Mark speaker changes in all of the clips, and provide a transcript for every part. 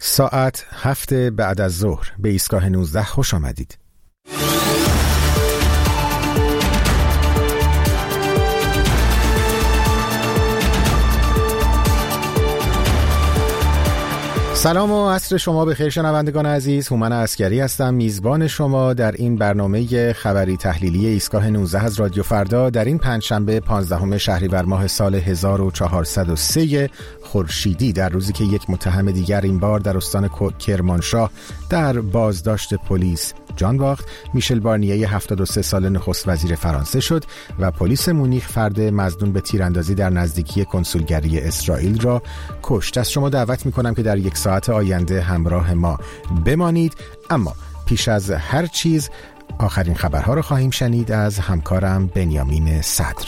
Speaker 1: ساعت 7 بعد از ظهر به ایستگاه 19 خوش آمدید. سلام و عصر شما بخیر شنوندگان عزیز. هومن عسکری هستم، میزبان شما در این برنامه خبری تحلیلی ایستگاه 19 از رادیو فردا در این پنجشنبه 15 شهریور ماه سال 1403 خورشیدی، در روزی که یک متهم دیگر این بار در استان کرمانشاه در بازداشت پلیس جان باخت. میشل بارنیه 73 ساله نخست وزیر فرانسه شد و پلیس مونیخ فرد مظنون به تیراندازی در نزدیکی کنسولگری اسرائیل را کشت. از شما دعوت میکنم که در یک ساعت آینده همراه ما بمانید، اما پیش از هر چیز آخرین خبرها را خواهیم شنید از همکارم بنیامین صدر.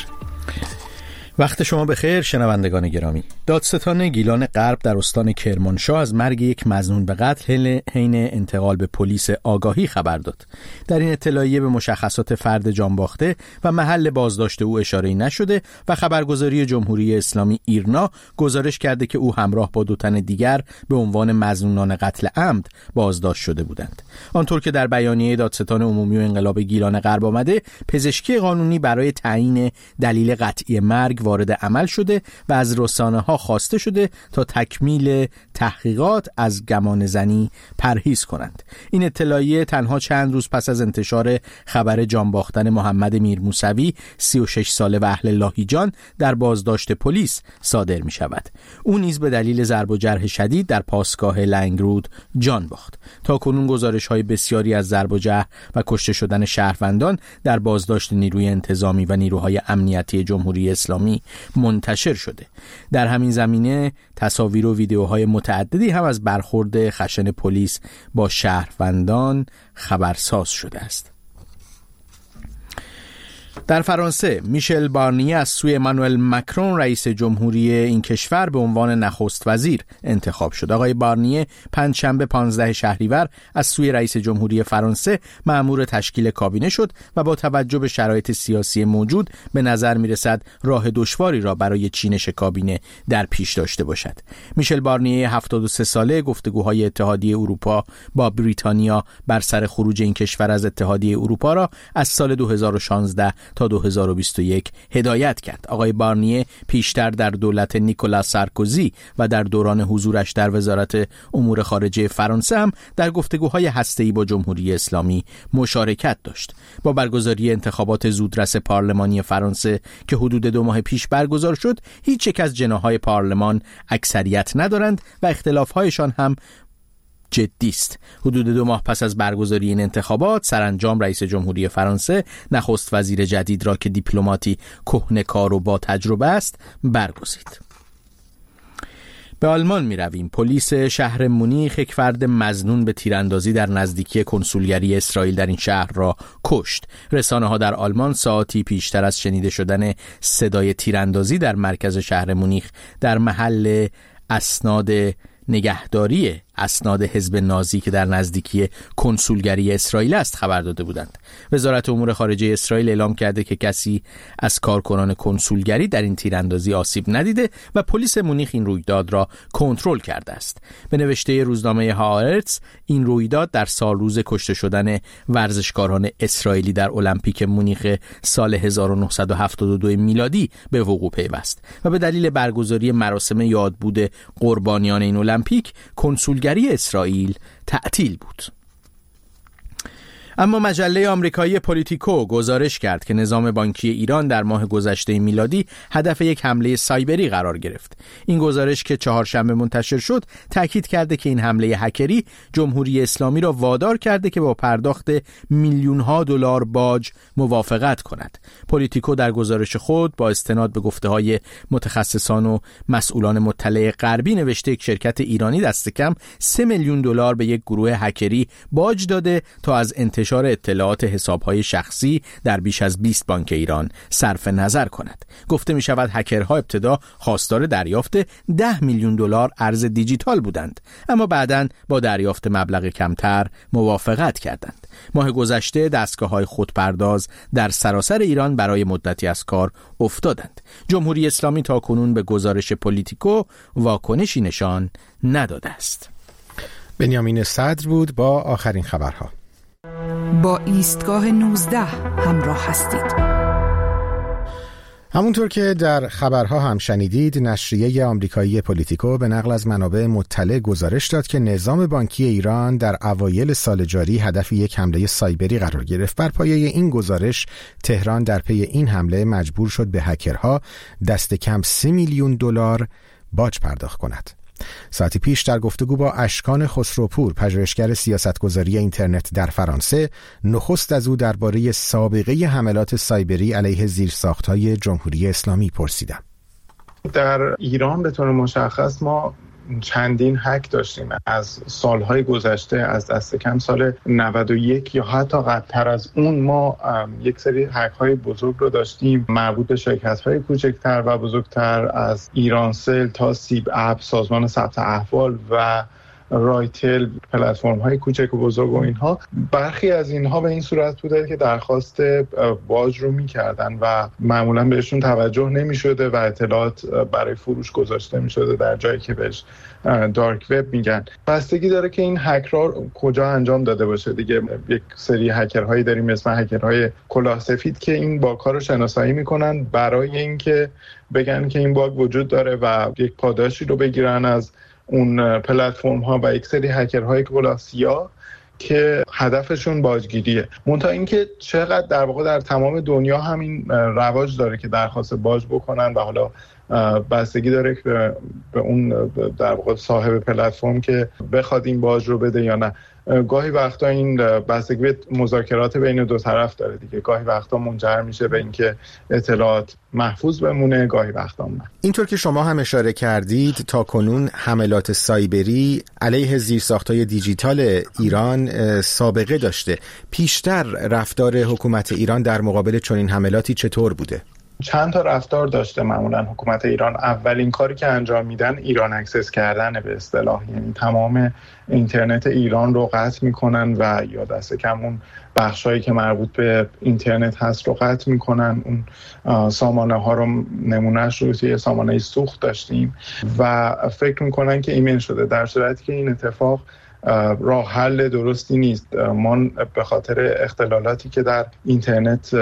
Speaker 2: وقت شما بخیر شنوندگان گرامی. دادستان گیلان غرب در استان کرمانشاه از مرگ یک مظنون به قتل حین انتقال به پلیس آگاهی خبر داد. در این اطلاعیه به مشخصات فرد جانباخته و محل بازداشت او اشاره‌ای نشده و خبرگزاری جمهوری اسلامی ایرنا گزارش کرده که او همراه با 2 تن دیگر به عنوان مظنونان قتل عمد بازداشت شده بودند. آنطور که در بیانیه دادستان عمومی و انقلاب گیلان غرب آمده، پزشکی قانونی برای تعیین دلیل قطعی مرگ وارد عمل شده و از رسانه‌ها خواسته شده تا تکمیل تحقیقات از گمان زنی پرهیز کنند. این اطلاعیه تنها چند روز پس از انتشار خبر جان باختن محمد میرموسوی 36 ساله و اهل لاهیجان در بازداشت پلیس صادر می شود. او نیز به دلیل ضرب و جرح شدید در پاسگاه لنگرود جان باخت. تا کنون گزارش‌های بسیاری از ضرب و جرح و کشته شدن شهروندان در بازداشت نیروی انتظامی و نیروهای امنیتی جمهوری اسلامی منتشر شده. در همین زمینه تصاویر و ویدیوهای متعددی هم از برخورد خشن پلیس با شهروندان خبرساز شده است. در فرانسه میشل بارنیه از سوی امانوئل مکرون رئیس جمهوری این کشور به عنوان نخست وزیر انتخاب شد. آقای بارنیه پنجشنبه 15 شهریور از سوی رئیس جمهوری فرانسه مأمور تشکیل کابینه شد و با توجه به شرایط سیاسی موجود به نظر میرسد راه دشواری را برای چینش کابینه در پیش داشته باشد. میشل بارنیه 73 ساله گفتگوهای اتحادیه اروپا با بریتانیا بر سر خروج این کشور از اتحادیه اروپا را از سال 2016 تا 2021 هدایت کرد. آقای بارنیه پیشتر در دولت نیکولاس سارکوزی و در دوران حضورش در وزارت امور خارجه فرانسه هم در گفتگوهای هسته‌ای با جمهوری اسلامی مشارکت داشت. با برگزاری انتخابات زودرس پارلمانی فرانسه که حدود 2 ماه پیش برگزار شد، هیچ یک از جناح‌های پارلمان اکثریت ندارند و اختلاف‌هایشان هم جدی است. حدود 2 ماه پس از برگزاری این انتخابات، سرانجام رئیس جمهوری فرانسه نخست وزیر جدید را که دیپلماتی کهنه‌کار و با تجربه است برگزید. به آلمان می رویم. پلیس شهر مونیخ یک فرد مظنون به تیراندازی در نزدیکی کنسولگری اسرائیل در این شهر را کشت. رسانه ها در آلمان ساعتی پیشتر از شنیده شدن صدای تیراندازی در مرکز شهر مونیخ در محل اسناد نگهداری اسناد حزب نازی که در نزدیکی کنسولگری اسرائیل است خبر داده بودند. وزارت امور خارجه اسرائیل اعلام کرده که کسی از کارکنان کنسولگری در این تیراندازی آسیب ندیده و پلیس مونیخ این رویداد را کنترل کرده است. به نوشته روزنامه هآرتس، این رویداد در سالروز کشته شدن ورزشکاران اسرائیلی در المپیک مونیخ سال 1972 میلادی به وقوع پیوست و به دلیل برگزاری مراسم یادبود قربانیان این المپیک کنسولگری اسرائیل تعطیل بود. اما مجله آمریکایی پولیتیکو گزارش کرد که نظام بانکی ایران در ماه گذشته میلادی هدف یک حمله سایبری قرار گرفت. این گزارش که چهارشنبه منتشر شد تاکید کرده که این حمله هکری جمهوری اسلامی را وادار کرده که با پرداخت میلیون‌ها دلار باج موافقت کند. پولیتیکو در گزارش خود با استناد به گفته‌های متخصصان و مسئولان مطلع غربی نوشته که شرکت ایرانی دست کم 3 میلیون دلار به یک گروه هکری باج داده تا از انتشار اطلاعات حساب‌های شخصی در بیش از 20 بانک ایران صرف نظر کند. گفته می شود هکرها ابتدا خواستار دریافت 10 میلیون دلار ارز دیجیتال بودند، اما بعداً با دریافت مبلغ کمتر موافقت کردند. ماه گذشته دستگاه‌های خودپرداز در سراسر ایران برای مدتی از کار افتادند. جمهوری اسلامی تاکنون به گزارش پولیتیکو واکنشی نشان نداده است.
Speaker 1: بنیامین صدر بود با آخرین خبرها.
Speaker 3: با ایستگاه 19 همراه هستید.
Speaker 1: همونطور که در خبرها هم شنیدید، نشریه آمریکایی پولیتیکو به نقل از منابع مطلع گزارش داد که نظام بانکی ایران در اوایل سال جاری هدف یک حمله سایبری قرار گرفت. بر پایه این گزارش تهران در پی این حمله مجبور شد به هکرها دست کم 30 میلیون دلار باج پرداخت کند. ساعتی پیش در گفتگو با اشکان خسروپور، پژوهشگر سیاستگذاری اینترنت در فرانسه، نخست از او درباره سابقه حملات سایبری علیه زیرساخت‌های جمهوری اسلامی پرسیدم.
Speaker 4: در ایران به طور مشخص ما چندین هک داشتیم از سالهای گذشته، از دست کم سال 91 یا حتی قبلتر از اون. ما یک سری هک های بزرگ رو داشتیم مربوط به شرکت های کوچکتر و بزرگتر، از ایرانسل تا سیب اپ، سازمان ثبت احوال و رایتل، پلتفرم های کوچک و بزرگ و اینها. برخی از اینها به این صورت بوده که درخواست باج رو میکردن و معمولا بهشون توجه نمیشده و اطلاعات برای فروش گذاشته میشده در جایی که بهش دارک وب میگن. بستگی داره که این هکرها کجا انجام داده باشه دیگه. یک سری هکرهایی داریم اسم هکرهای کلاه سفید که این باگ‌ها رو شناسایی میکنن برای اینکه بگن که این باگ وجود داره و یک پاداشی رو بگیرن از اون پلتفرم ها، و یک سری هکرهای کلاه سیاه که هدفشون باجگیریه. منتها اینکه چقدر در واقع در تمام دنیا همین رواج داره که درخواست باج بکنن و حالا بستگی داره که به اون در واقع صاحب پلتفرم که بخواد این باج رو بده یا نه. گاهی وقتا این بستگی به مذاکرات بین دو طرف داره دیگه. گاهی وقتا منجر میشه به اینکه اطلاعات محفوظ بمونه، گاهی وقتا نه.
Speaker 1: اینطور که شما هم اشاره کردید، تا کنون حملات سایبری علیه زیرساخت‌های دیجیتال ایران سابقه داشته. پیشتر رفتار حکومت ایران در مقابل چنین حملاتی چطور بوده؟
Speaker 4: چند تا رفتار داشته معمولا حکومت ایران. اولین کاری که انجام میدن ایران اکسس کردن به اصطلاح، یعنی تمام اینترنت ایران رو قطع میکنن و یا دست کم اون بخشایی که مربوط به اینترنت هست رو قطع میکنن. اون سامانه ها رو نمونهش رو توی سامانه سوخت داشتیم و فکر میکنن که ایمن شده، در صورتی که این اتفاق راه حل درستی نیست. ما به خاطر اختلالاتی که در اینترنت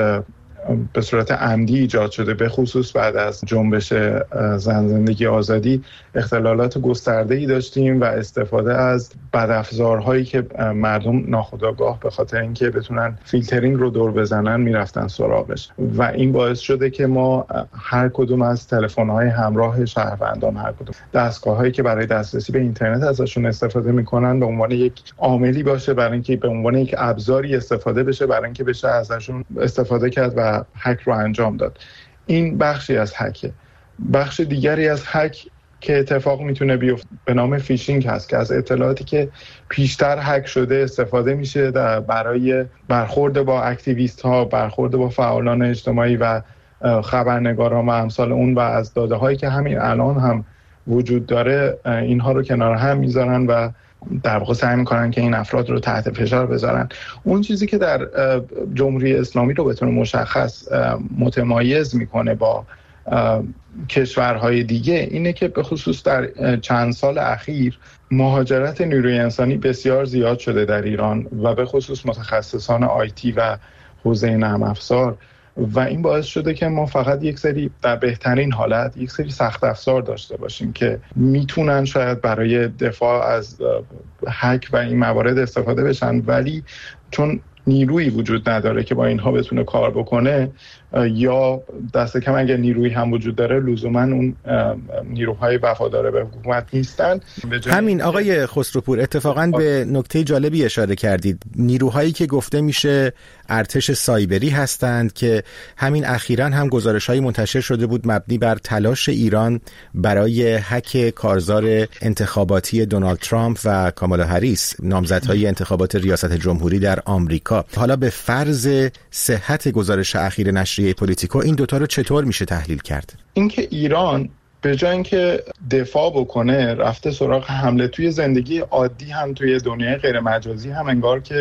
Speaker 4: به صورت عمدی ایجاد شده، به خصوص بعد از جنبش زن زندگی آزادی، اختلالات گسترده‌ای داشتیم و استفاده از بدافزارهایی که مردم ناخودآگاه به خاطر اینکه بتونن فیلترینگ رو دور بزنن میرفتن سراغش و این باعث شده که ما هر کدوم از تلفن‌های همراه شهروندان، هر کدوم دستگاه‌هایی که برای دسترسی به اینترنت ازشون استفاده می‌کنن به عنوان یک عاملی باشه، برای اینکه به عنوان یک ابزاری استفاده بشه، برای اینکه بشه ازشون استفاده کرد و هک رو انجام داد. این بخشی از هکه. بخش دیگری از هک که اتفاق میتونه بیفته به نام فیشینگ هست که از اطلاعاتی که پیشتر هک شده استفاده میشه برای برخورد با اکتیویست ها، برخورد با فعالان اجتماعی و خبرنگاران و امثال اون، و از داده هایی که همین الان هم وجود داره اینها رو کنار هم میذارن و در واقع سعی میکنن که این افراد رو تحت فشار بذارن. اون چیزی که در جمهوری اسلامی رو به طور مشخص متمایز میکنه با کشورهای دیگه اینه که به خصوص در چند سال اخیر مهاجرت نیروی انسانی بسیار زیاد شده در ایران و به خصوص متخصصان آیتی و حوزه نرم افزار، و این باعث شده که ما فقط یک سری در بهترین حالت یک سری سخت افزار داشته باشیم که میتونن شاید برای دفاع از هک و این موارد استفاده بشن، ولی چون نیرویی وجود نداره که با اینها بتونه کار بکنه، یا دست کم اگر نیرویی هم وجود داره لزوما اون نیروهای وفادار به حکومت نیستن.
Speaker 1: همین آقای خسروپور، اتفاقا به نکته جالبی اشاره کردید. نیروهایی که گفته میشه ارتش سایبری هستند که همین اخیراً هم گزارش‌های منتشر شده بود مبنی بر تلاش ایران برای هک کارزار انتخاباتی دونالد ترامپ و کامالا هریس، نامزدهای انتخابات ریاست جمهوری در آمریکا. حالا به فرض صحت گزارش اخیر نشریه پولیتیکو این دوتا رو چطور میشه تحلیل کرد؟
Speaker 4: اینکه ایران به جای اینکه دفاع بکنه رفته سراغ حمله توی زندگی عادی هم توی دنیای غیر مجازی هم انگار که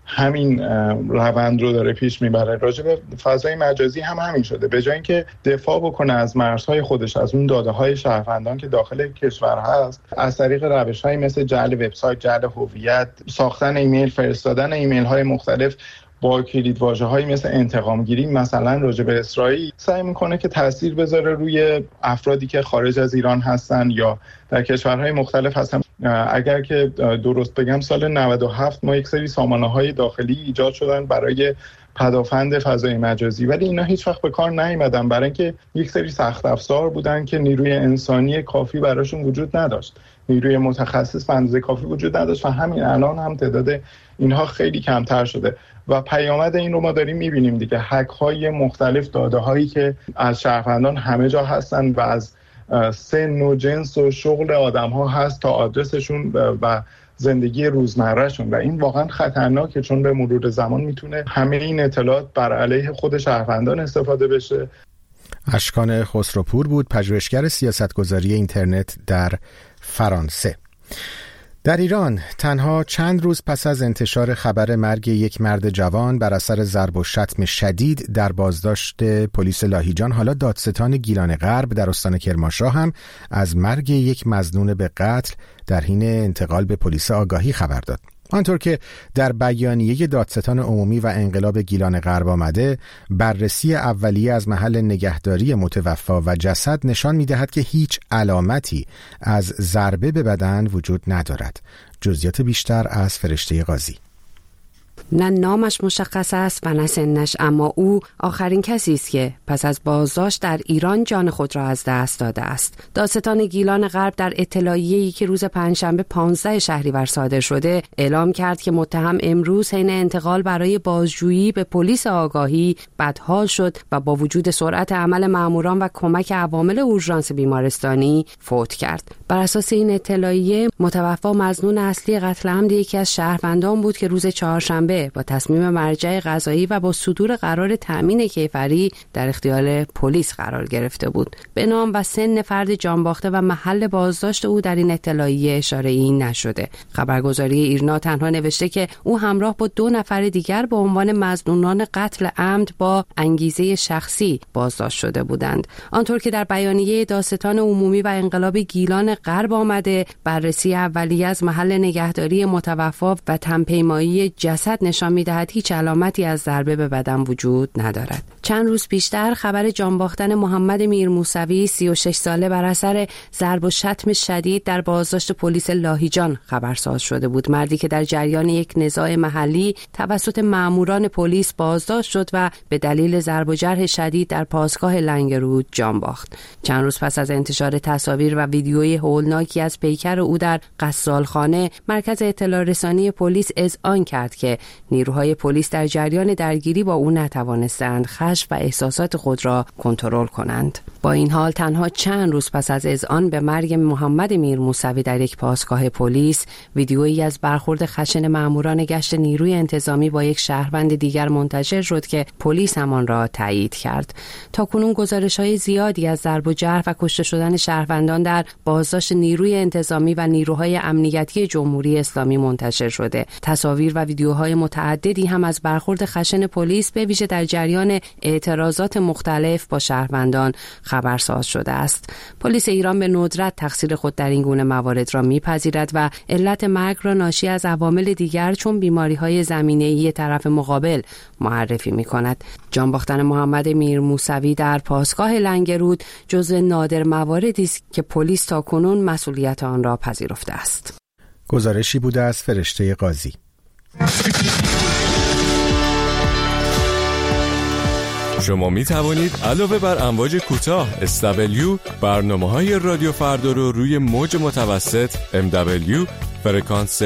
Speaker 4: همین روند رو داره پیش میبره. راجع به فضای مجازی هم همین شده. به جای اینکه دفاع بکنه از مرزهای خودش، از اون داده‌های شهروندان که داخل کشور هست، از طریق روش‌هایی مثل جعل وبسایت، جعل هویت، ساختن ایمیل، فرستادن ایمیل‌های مختلف با کلیدواژه‌هایی مثل انتقام‌گیری مثلا راجع به اسرائیل، سعی میکنه که تاثیر بذاره روی افرادی که خارج از ایران هستن یا در کشورهای مختلف هستن. اگر که درست بگم سال 97 ما یک سری سامانه‌های داخلی ایجاد شدن برای پدافند فضای مجازی، ولی اینا هیچ وقت به کار نیامدن برای اینکه یک سری سخت افزار بودن که نیروی انسانی کافی براشون وجود نداشت، نیروی متخصص به اندازه کافی وجود نداشت و همین الان هم تعداد اینها خیلی کمتر شده و پیامد این رو ما داریم میبینیم دیگه. هک‌های مختلف، داده‌هایی که از شهروندان همه جا هستن و از سن و جنس و شغل آدم‌ها هست تا آدرسشون و زندگی روزمرهشون و این واقعا خطرناکه، چون به مرور زمان میتونه همه این اطلاعات بر علیه خود شهروندان استفاده بشه.
Speaker 1: اشکان خسروپور بود، پژوهشگر سیاستگذاری اینترنت در فرانسه. در ایران تنها چند روز پس از انتشار خبر مرگ یک مرد جوان بر اثر ضرب و شتم شدید در بازداشت پلیس لاهیجان، حالا دادستان گیلان غرب در استان کرمانشاه هم از مرگ یک مظنون به قتل در حین انتقال به پلیس آگاهی خبر داد. آنطور که در بیانیه دادستان عمومی و انقلاب گیلان غرب آمده، بررسی اولیه از محل نگهداری متوفی و جسد نشان می‌دهد که هیچ علامتی از ضربه به بدن وجود ندارد. جزئیات بیشتر از فرشته قاضی.
Speaker 5: نه نامش مشخص است و نه سنش، اما او آخرین کسی است که پس از بازداشت در ایران جان خود را از دست داده است. دادستان گیلان غرب در اطلاعیه‌ای که روز پنجشنبه 15 شهریور صادر شده اعلام کرد که متهم امروز حین انتقال برای بازجویی به پلیس آگاهی بدحال شد و با وجود سرعت عمل ماموران و کمک عوامل اورژانس بیمارستانی فوت کرد. بر اساس این اطلاعیه متوفی مظنون اصلی قتل عمد یکی از شهروندان بود که روز چهارشنبه با تصمیم مرجع قضایی و با صدور قرار تأمین کیفری در اختیار پلیس قرار گرفته بود. به نام و سن فرد جانباخته و محل بازداشت او در این اطلاعیه اشاره‌ای نشده. خبرگزاری ایرنا تنها نوشته که او همراه با 2 نفر دیگر به عنوان مظنونان قتل عمد با انگیزه شخصی بازداشت شده بودند. آنطور که در بیانیه دادستان عمومی و انقلاب گیلان غرب آمده، بررسی اولیه از محل نگهداری متوفی و تن‌پیمایی جسد نشان می‌دهد هیچ علامتی از ضربه به بدن وجود ندارد. چند روز پیشتر خبر جانباختن محمد میرموسوی 36 ساله بر اثر ضرب و شتم شدید در بازداشت پلیس لاهیجان خبرساز شده بود. مردی که در جریان یک نزاع محلی توسط ماموران پلیس بازداشت شد و به دلیل ضرب و جرح شدید در پاسگاه لنگرود جان باخت. چند روز پس از انتشار تصاویر و ویدیوی هولناکی از پیکر او در غسالخانه، مرکز اطلاع رسانی پلیس اذعان کرد که نیروهای پلیس در جریان درگیری با او نتوانستند خشم و احساسات خود را کنترل کنند. با این حال تنها چند روز پس از اذعان به مرگ محمد میرموسوی در یک پاسگاه پلیس، ویدیویی از برخورد خشن ماموران گشت نیروی انتظامی با یک شهروند دیگر منتشر شد که پلیس همان را تایید کرد. تاکنون گزارش‌های زیادی از ضرب و جرح و کشته شدن شهروندان در بازداشت نیروی انتظامی و نیروهای امنیتی جمهوری اسلامی منتشر شده. تصاویر و ویدیوهای متعددی هم از برخورد خشن پلیس به ویژه در جریان اعتراضات مختلف با شهروندان خبرساز شده است. پلیس ایران به ندرت تقصیر خود در این گونه موارد را میپذیرد و علت مرگ را ناشی از عوامل دیگر چون بیماری‌های زمینه‌ای طرف مقابل معرفی می‌کند. جان باختن محمد میرموسوی در پاسگاه لنگرود جزو نادر مواردی است که پلیس تاکنون مسئولیت آن را پذیرفته است.
Speaker 1: گزارشی بوده از فرشته قاضی.
Speaker 6: شما می توانید علاوه بر امواج کوتاه SW برنامه‌های رادیو فردا رو روی موج متوسط MW فرکانس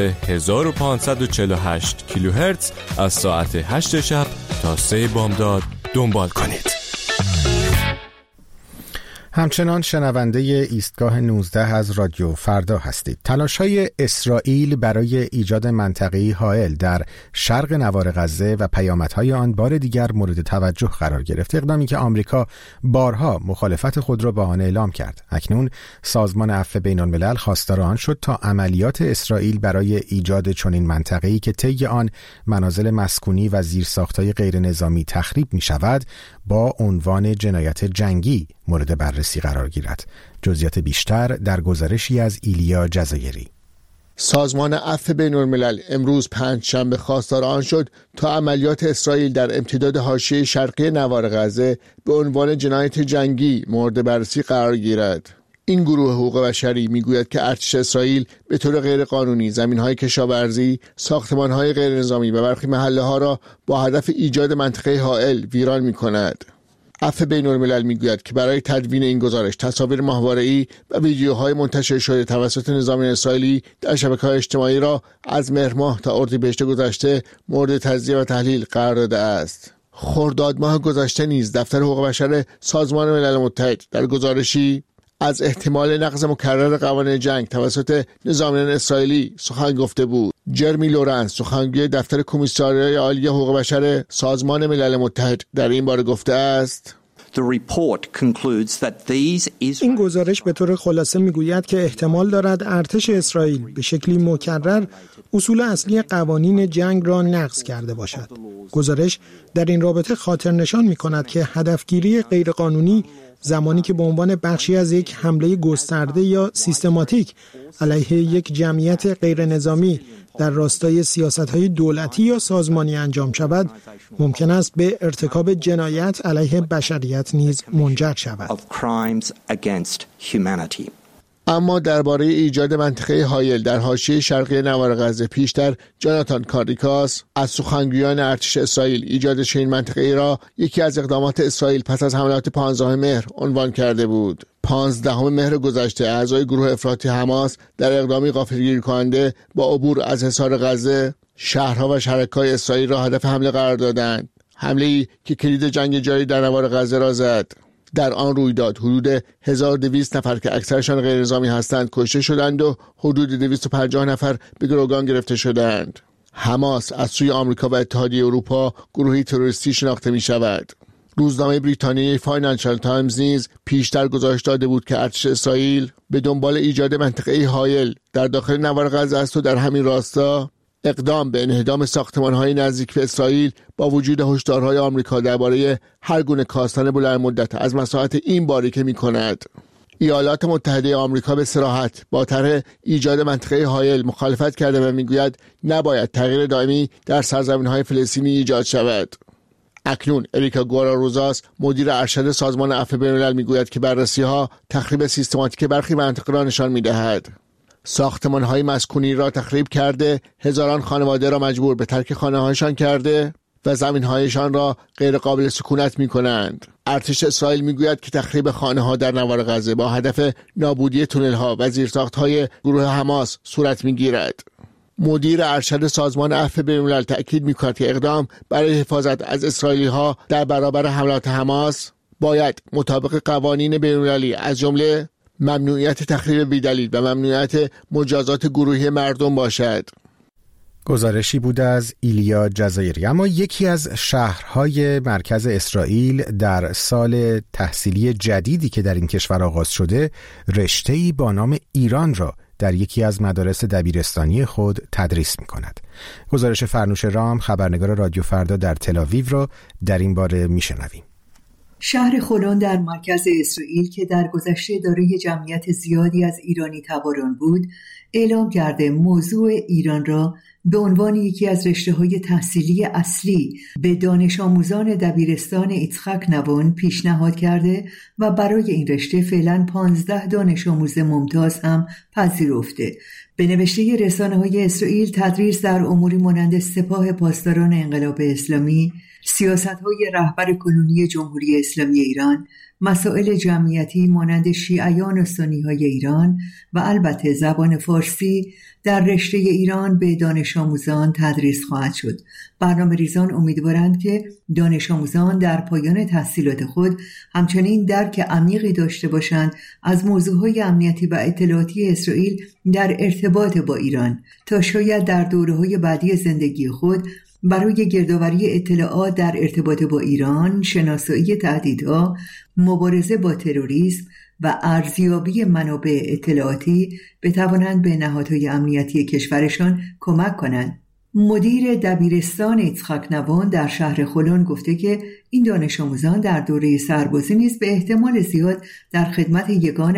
Speaker 6: 1548 کیلوهرتز از ساعت 8 شب تا 3 بامداد دنبال کنید.
Speaker 1: همچنان شنونده ایستگاه 19 از رادیو فردا هستید. تلاش‌های اسرائیل برای ایجاد منطقه‌ای حائل در شرق نوار غزه و پیامدهای آن بار دیگر مورد توجه قرار گرفت. اقدامی که آمریکا بارها مخالفت خود را با آن اعلام کرد. اکنون سازمان عفو بین‌الملل خواستار آن شد تا عملیات اسرائیل برای ایجاد چنین منطقه‌ای که طی آن منازل مسکونی و زیرساخت‌های غیرنظامی تخریب می‌شود با عنوان جنایت جنگی مورد بررسی قرار گیرد. جزئیات بیشتر در گزارشی از ایلیا جزایری.
Speaker 7: سازمان عفو بین‌الملل امروز پنجشنبه خواستار آن شد تا عملیات اسرائیل در امتداد حاشیه شرقی نوار غزه به عنوان جنایت جنگی مورد بررسی قرار گیرد. این گروه حقوق بشری میگوید که ارتش اسرائیل به طور غیرقانونی زمین‌های کشاورزی، ساختمان‌های غیرنظامی و برخی محله‌ها را با هدف ایجاد منطقه حائل ویران می‌کند. عفو بین‌الملل میگوید که برای تدوین این گزارش تصاویر ماهواره‌ای و ویدیوهای منتشر شده توسط نظامیان اسرائیلی در شبکه‌های اجتماعی را از مهر ماه تا اردیبهشت گذشته مورد تجزیه و تحلیل قرار داده است. خرداد ماه گذشته نیز دفتر حقوق بشر سازمان ملل متحد در گزارشی از احتمال نقض مکرر قوانین جنگ توسط نظامیان اسرائیلی سخن گفته بود. جرمی لورنس، سخنگوی دفتر کمیساریای عالی حقوق بشر سازمان ملل متحد، در این باره گفته است:
Speaker 8: این گزارش به طور خلاصه میگوید که احتمال دارد ارتش اسرائیل به شکلی مکرر اصول اصلی قوانین جنگ را نقض کرده باشد. گزارش در این رابطه خاطر نشان می‌کند که هدفگیری غیرقانونی زمانی که به عنوان بخشی از یک حمله گسترده یا سیستماتیک علیه یک جمعیت غیرنظامی در راستای سیاست‌های دولتی یا سازمانی انجام شود، ممکن است به ارتکاب جنایت علیه بشریت نیز منجر شود.
Speaker 7: اما درباره ایجاد منطقه حائل در حاشیه شرقی نوار غزه پیشتر جاناتان کاریکاس از سخنگویان ارتش اسرائیل ایجاد چنین منطقه‌ای را یکی از اقدامات اسرائیل پس از حملات 15 مهر عنوان کرده بود. 15 مهر گذشته اعضای گروه افراطی حماس در اقدامی غافلگیر کننده با عبور از حصار غزه شهرها و شهرک‌های اسرائیل را هدف حمله قرار دادند. حمله‌ای که کلید جنگ جاری در نوار غزه را زد. در آن رویداد حدود 1200 نفر که اکثرشان غیر نظامی هستند کشته شدند و حدود 250 نفر به گروگان گرفته شدند. حماس از سوی آمریکا و اتحادیه اروپا گروهی تروریستی شناخته می شود. روزنامه بریتانیایی فاینانشال تایمز نیز پیشتر گزارش داده بود که ارتش اسرائیل به دنبال ایجاد منطقه‌ای حائل در داخل نوار غزه است و در همین راستا اقدام به انهدام ساختمان‌های نزدیک به اسرائیل با وجود هشدارهای آمریکا درباره هر گونه کاستن بلند مدت از مساحت این باریکه می‌کند. ایالات متحده آمریکا به صراحت با طرح ایجاد منطقه حائل مخالفت کرده و میگوید نباید تغییر دائمی در سرزمین‌های فلسطینی ایجاد شود. اکنون اریکا گوراروزاس مدیر ارشد سازمان عفو بین‌الملل میگوید که بررسی‌ها تخریب سیستماتیک برخی مناطق را نشان می‌دهد. ساختمان‌های مسکونی را تخریب کرده، هزاران خانواده را مجبور به ترک خانه‌هایشان کرده و زمین‌هایشان را غیر قابل سکونت می‌کنند. ارتش اسرائیل می‌گوید که تخریب خانه‌ها در نوار غزه با هدف نابودی تونل‌ها و زیرساخت‌های گروه حماس صورت می‌گیرد. مدیر ارشد سازمان عفو بین‌الملل تأکید می‌کند که اقدام برای حفاظت از اسرائیلی‌ها در برابر حملات حماس باید مطابق قوانین بین‌المللی از جمله ممنوعیت تخریب بی‌دلیل و ممنوعیت مجازات گروهی مردم باشد.
Speaker 1: گزارشی بود از ایلیا جزایری. اما یکی از شهرهای مرکز اسرائیل در سال تحصیلی جدیدی که در این کشور آغاز شده رشته‌ای با نام ایران را در یکی از مدارس دبیرستانی خود تدریس می‌کند. گزارش فرنوش رام، خبرنگار رادیو فردا در تل‌آویو را در این باره می‌شنویم.
Speaker 9: شهر خولون در مرکز اسرائیل که در گذشته دارای جمعیت زیادی از ایرانی تباران بود، اعلام کرده موضوع ایران را به عنوان یکی از رشته‌های تحصیلی اصلی به دانش آموزان دبیرستان ایצחק نوون پیشنهاد کرده و برای این رشته فعلا 15 دانش آموز ممتاز هم پذیرفته. به نوشته رسانه‌های اسرائیل تدریس در اموری مانند سپاه پاسداران انقلاب اسلامی، سیاست‌های رهبر کنونی جمهوری اسلامی ایران مسائل جمعیتی مانند شیعیان و سنی‌های ایران و البته زبان فارسی در رشته ایران به دانش آموزان تدریس خواهد شد. برنامه‌ریزان امیدوارند که دانش آموزان در پایان تحصیلات خود همچنین درک عمیقی داشته باشند از موضوعهای امنیتی و اطلاعاتی اسرائیل در ارتباط با ایران تا شاید در دوره‌های بعدی زندگی خود برای گردآوری اطلاعات در ارتباط با ایران، شناسایی تهدیدها، مبارزه با تروریسم و ارزیابی منابع اطلاعاتی بتوانند به نهادهای امنیتی کشورشان کمک کنند. مدیر دبیرستان یצחק نوان در شهر خلون گفته که این دانش آموزان در دوره سربازی نیز به احتمال زیاد در خدمت یگان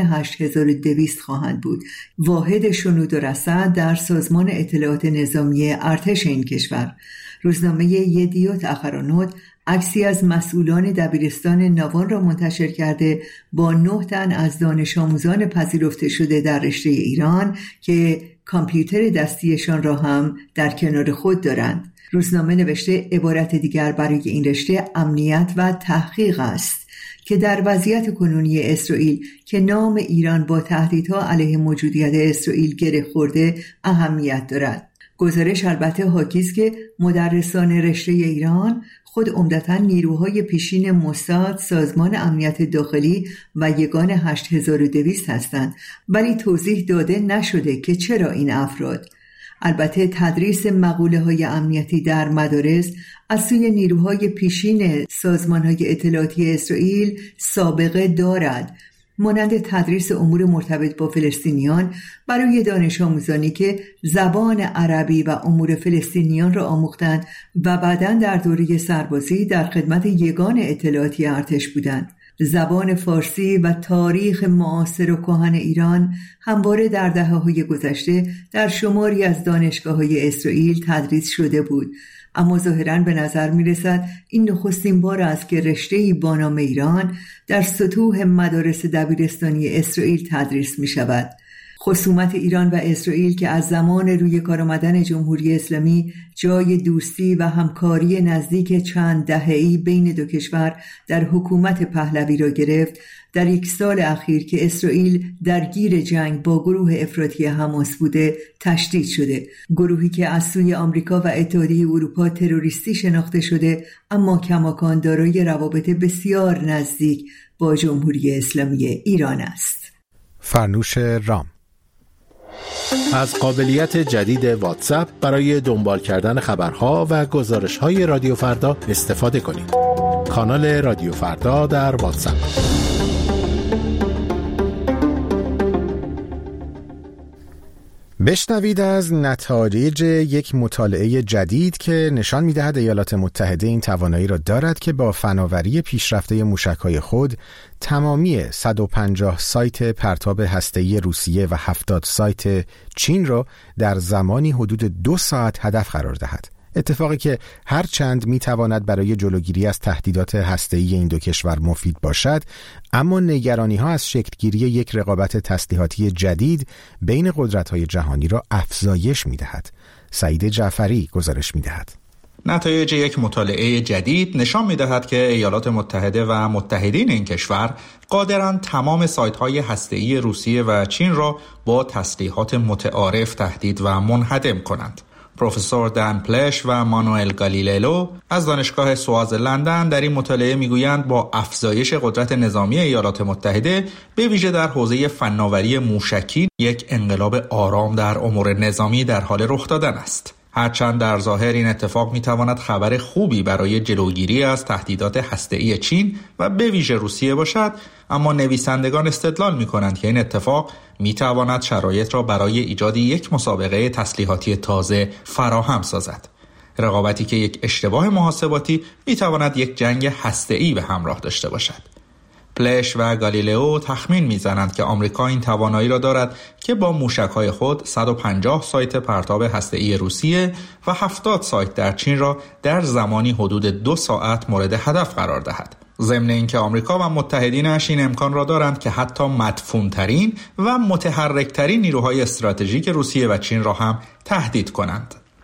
Speaker 9: 8200 خواهند بود. واحد شنود و رصد در سازمان اطلاعات نظامی ارتش این کشور. روزنامه یدیوت اخرانوت عکسی از مسئولان دبیرستان نوان را منتشر کرده با 9 تن از دانش آموزان پذیرفته شده در رشته ایران که کامپیوتر دستیشان را هم در کنار خود دارند. روزنامه نوشته عبارت دیگر برای این رشته امنیت و تحقیق است که در وضعیت کنونی اسرائیل که نام ایران با تهدیدها علیه موجودیت اسرائیل گره خورده اهمیت دارد. گزارش البته حاکی است که مدرسان رشته ایران خود عمدتاً نیروهای پیشین موساد، سازمان امنیت داخلی و یگان 8200 هستند، ولی توضیح داده نشده که چرا این افراد. البته تدریس مقوله‌های امنیتی در مدارس از سوی نیروهای پیشین سازمان‌های اطلاعاتی اسرائیل سابقه دارد، مانند تدریس امور مرتبط با فلسطینیان برای دانش آموزانی که زبان عربی و امور فلسطینیان را آموختند و بعداً در دوره سربازی در خدمت یگان اطلاعاتی ارتش بودند. زبان فارسی و تاریخ معاصر و کهن ایران همواره در دهه‌های گذشته در شماری از دانشگاه‌های اسرائیل تدریس شده بود، اما ظاهراً به نظر می‌رسد این نخستین بار است که رشته‌ای با نام ایران در سطوح مدارس دبیرستانی اسرائیل تدریس می‌شود. خصومت ایران و اسرائیل که از زمان روی کار آمدن جمهوری اسلامی جای دوستی و همکاری نزدیک چند دهه‌ای بین دو کشور در حکومت پهلوی را گرفت، در یک سال اخیر که اسرائیل درگیر جنگ با گروه افراطی حماس بوده تشدید شده. گروهی که از سوی آمریکا و اتحادیه اروپا تروریستی شناخته شده، اما کماکان دارای روابط بسیار نزدیک با جمهوری اسلامی ایران است.
Speaker 1: فرنوش رام.
Speaker 2: از قابلیت جدید واتساپ برای دنبال کردن خبرها و گزارش‌های رادیو فردا استفاده کنید. کانال رادیو فردا در واتساپ.
Speaker 1: بشنوید از نتایج یک مطالعه جدید که نشان می‌دهد ایالات متحده این توانایی را دارد که با فناوری پیشرفته موشک‌های خود تمامی 150 سایت پرتاب هسته‌ای روسیه و 70 سایت چین را در زمانی حدود 2 ساعت هدف قرار دهد. اتفاقی که هر چند میتواند برای جلوگیری از تهدیدات هسته‌ای این دو کشور مفید باشد، اما نگرانی‌ها از شکلگیری یک رقابت تسلیحاتی جدید بین قدرت‌های جهانی را افزایش می‌دهد. سعید جعفری گزارش می‌دهد.
Speaker 10: نتایج یک مطالعه جدید نشان می‌دهد که ایالات متحده و متحدین این کشور قادرند تمام سایت‌های هسته‌ای روسیه و چین را با تسلیحات متعارف تهدید و منهدم کنند. پروفسور دان پلش و مانوئل گالیلو از دانشگاه سواز لندن در این مطالعه میگویند با افزایش قدرت نظامی ایالات متحده به ویژه در حوزه فناوری موشکی یک انقلاب آرام در امور نظامی در حال رخ دادن است. هرچند در ظاهر این اتفاق میتواند خبر خوبی برای جلوگیری از تهدیدات هسته‌ای چین و به ویژه روسیه باشد، اما نویسندگان استدلال میکنند که این اتفاق میتواند شرایط را برای ایجاد یک مسابقه تسلیحاتی تازه فراهم سازد. رقابتی که یک اشتباه محاسباتی میتواند یک جنگ هسته‌ای به همراه داشته باشد. پلش و گالیلئو تخمین میزنند که آمریکا این توانایی را دارد که با موشک‌های خود 150 سایت پرتاب هسته‌ای روسیه و 70 سایت در چین را در زمانی حدود 2 ساعت مورد هدف قرار دهد. ضمن اینکه آمریکا و متحدینش این امکان را دارند که حتی مدفون‌ترین و متحرک‌ترین نیروهای استراتژیک روسیه و چین را هم تهدید کنند.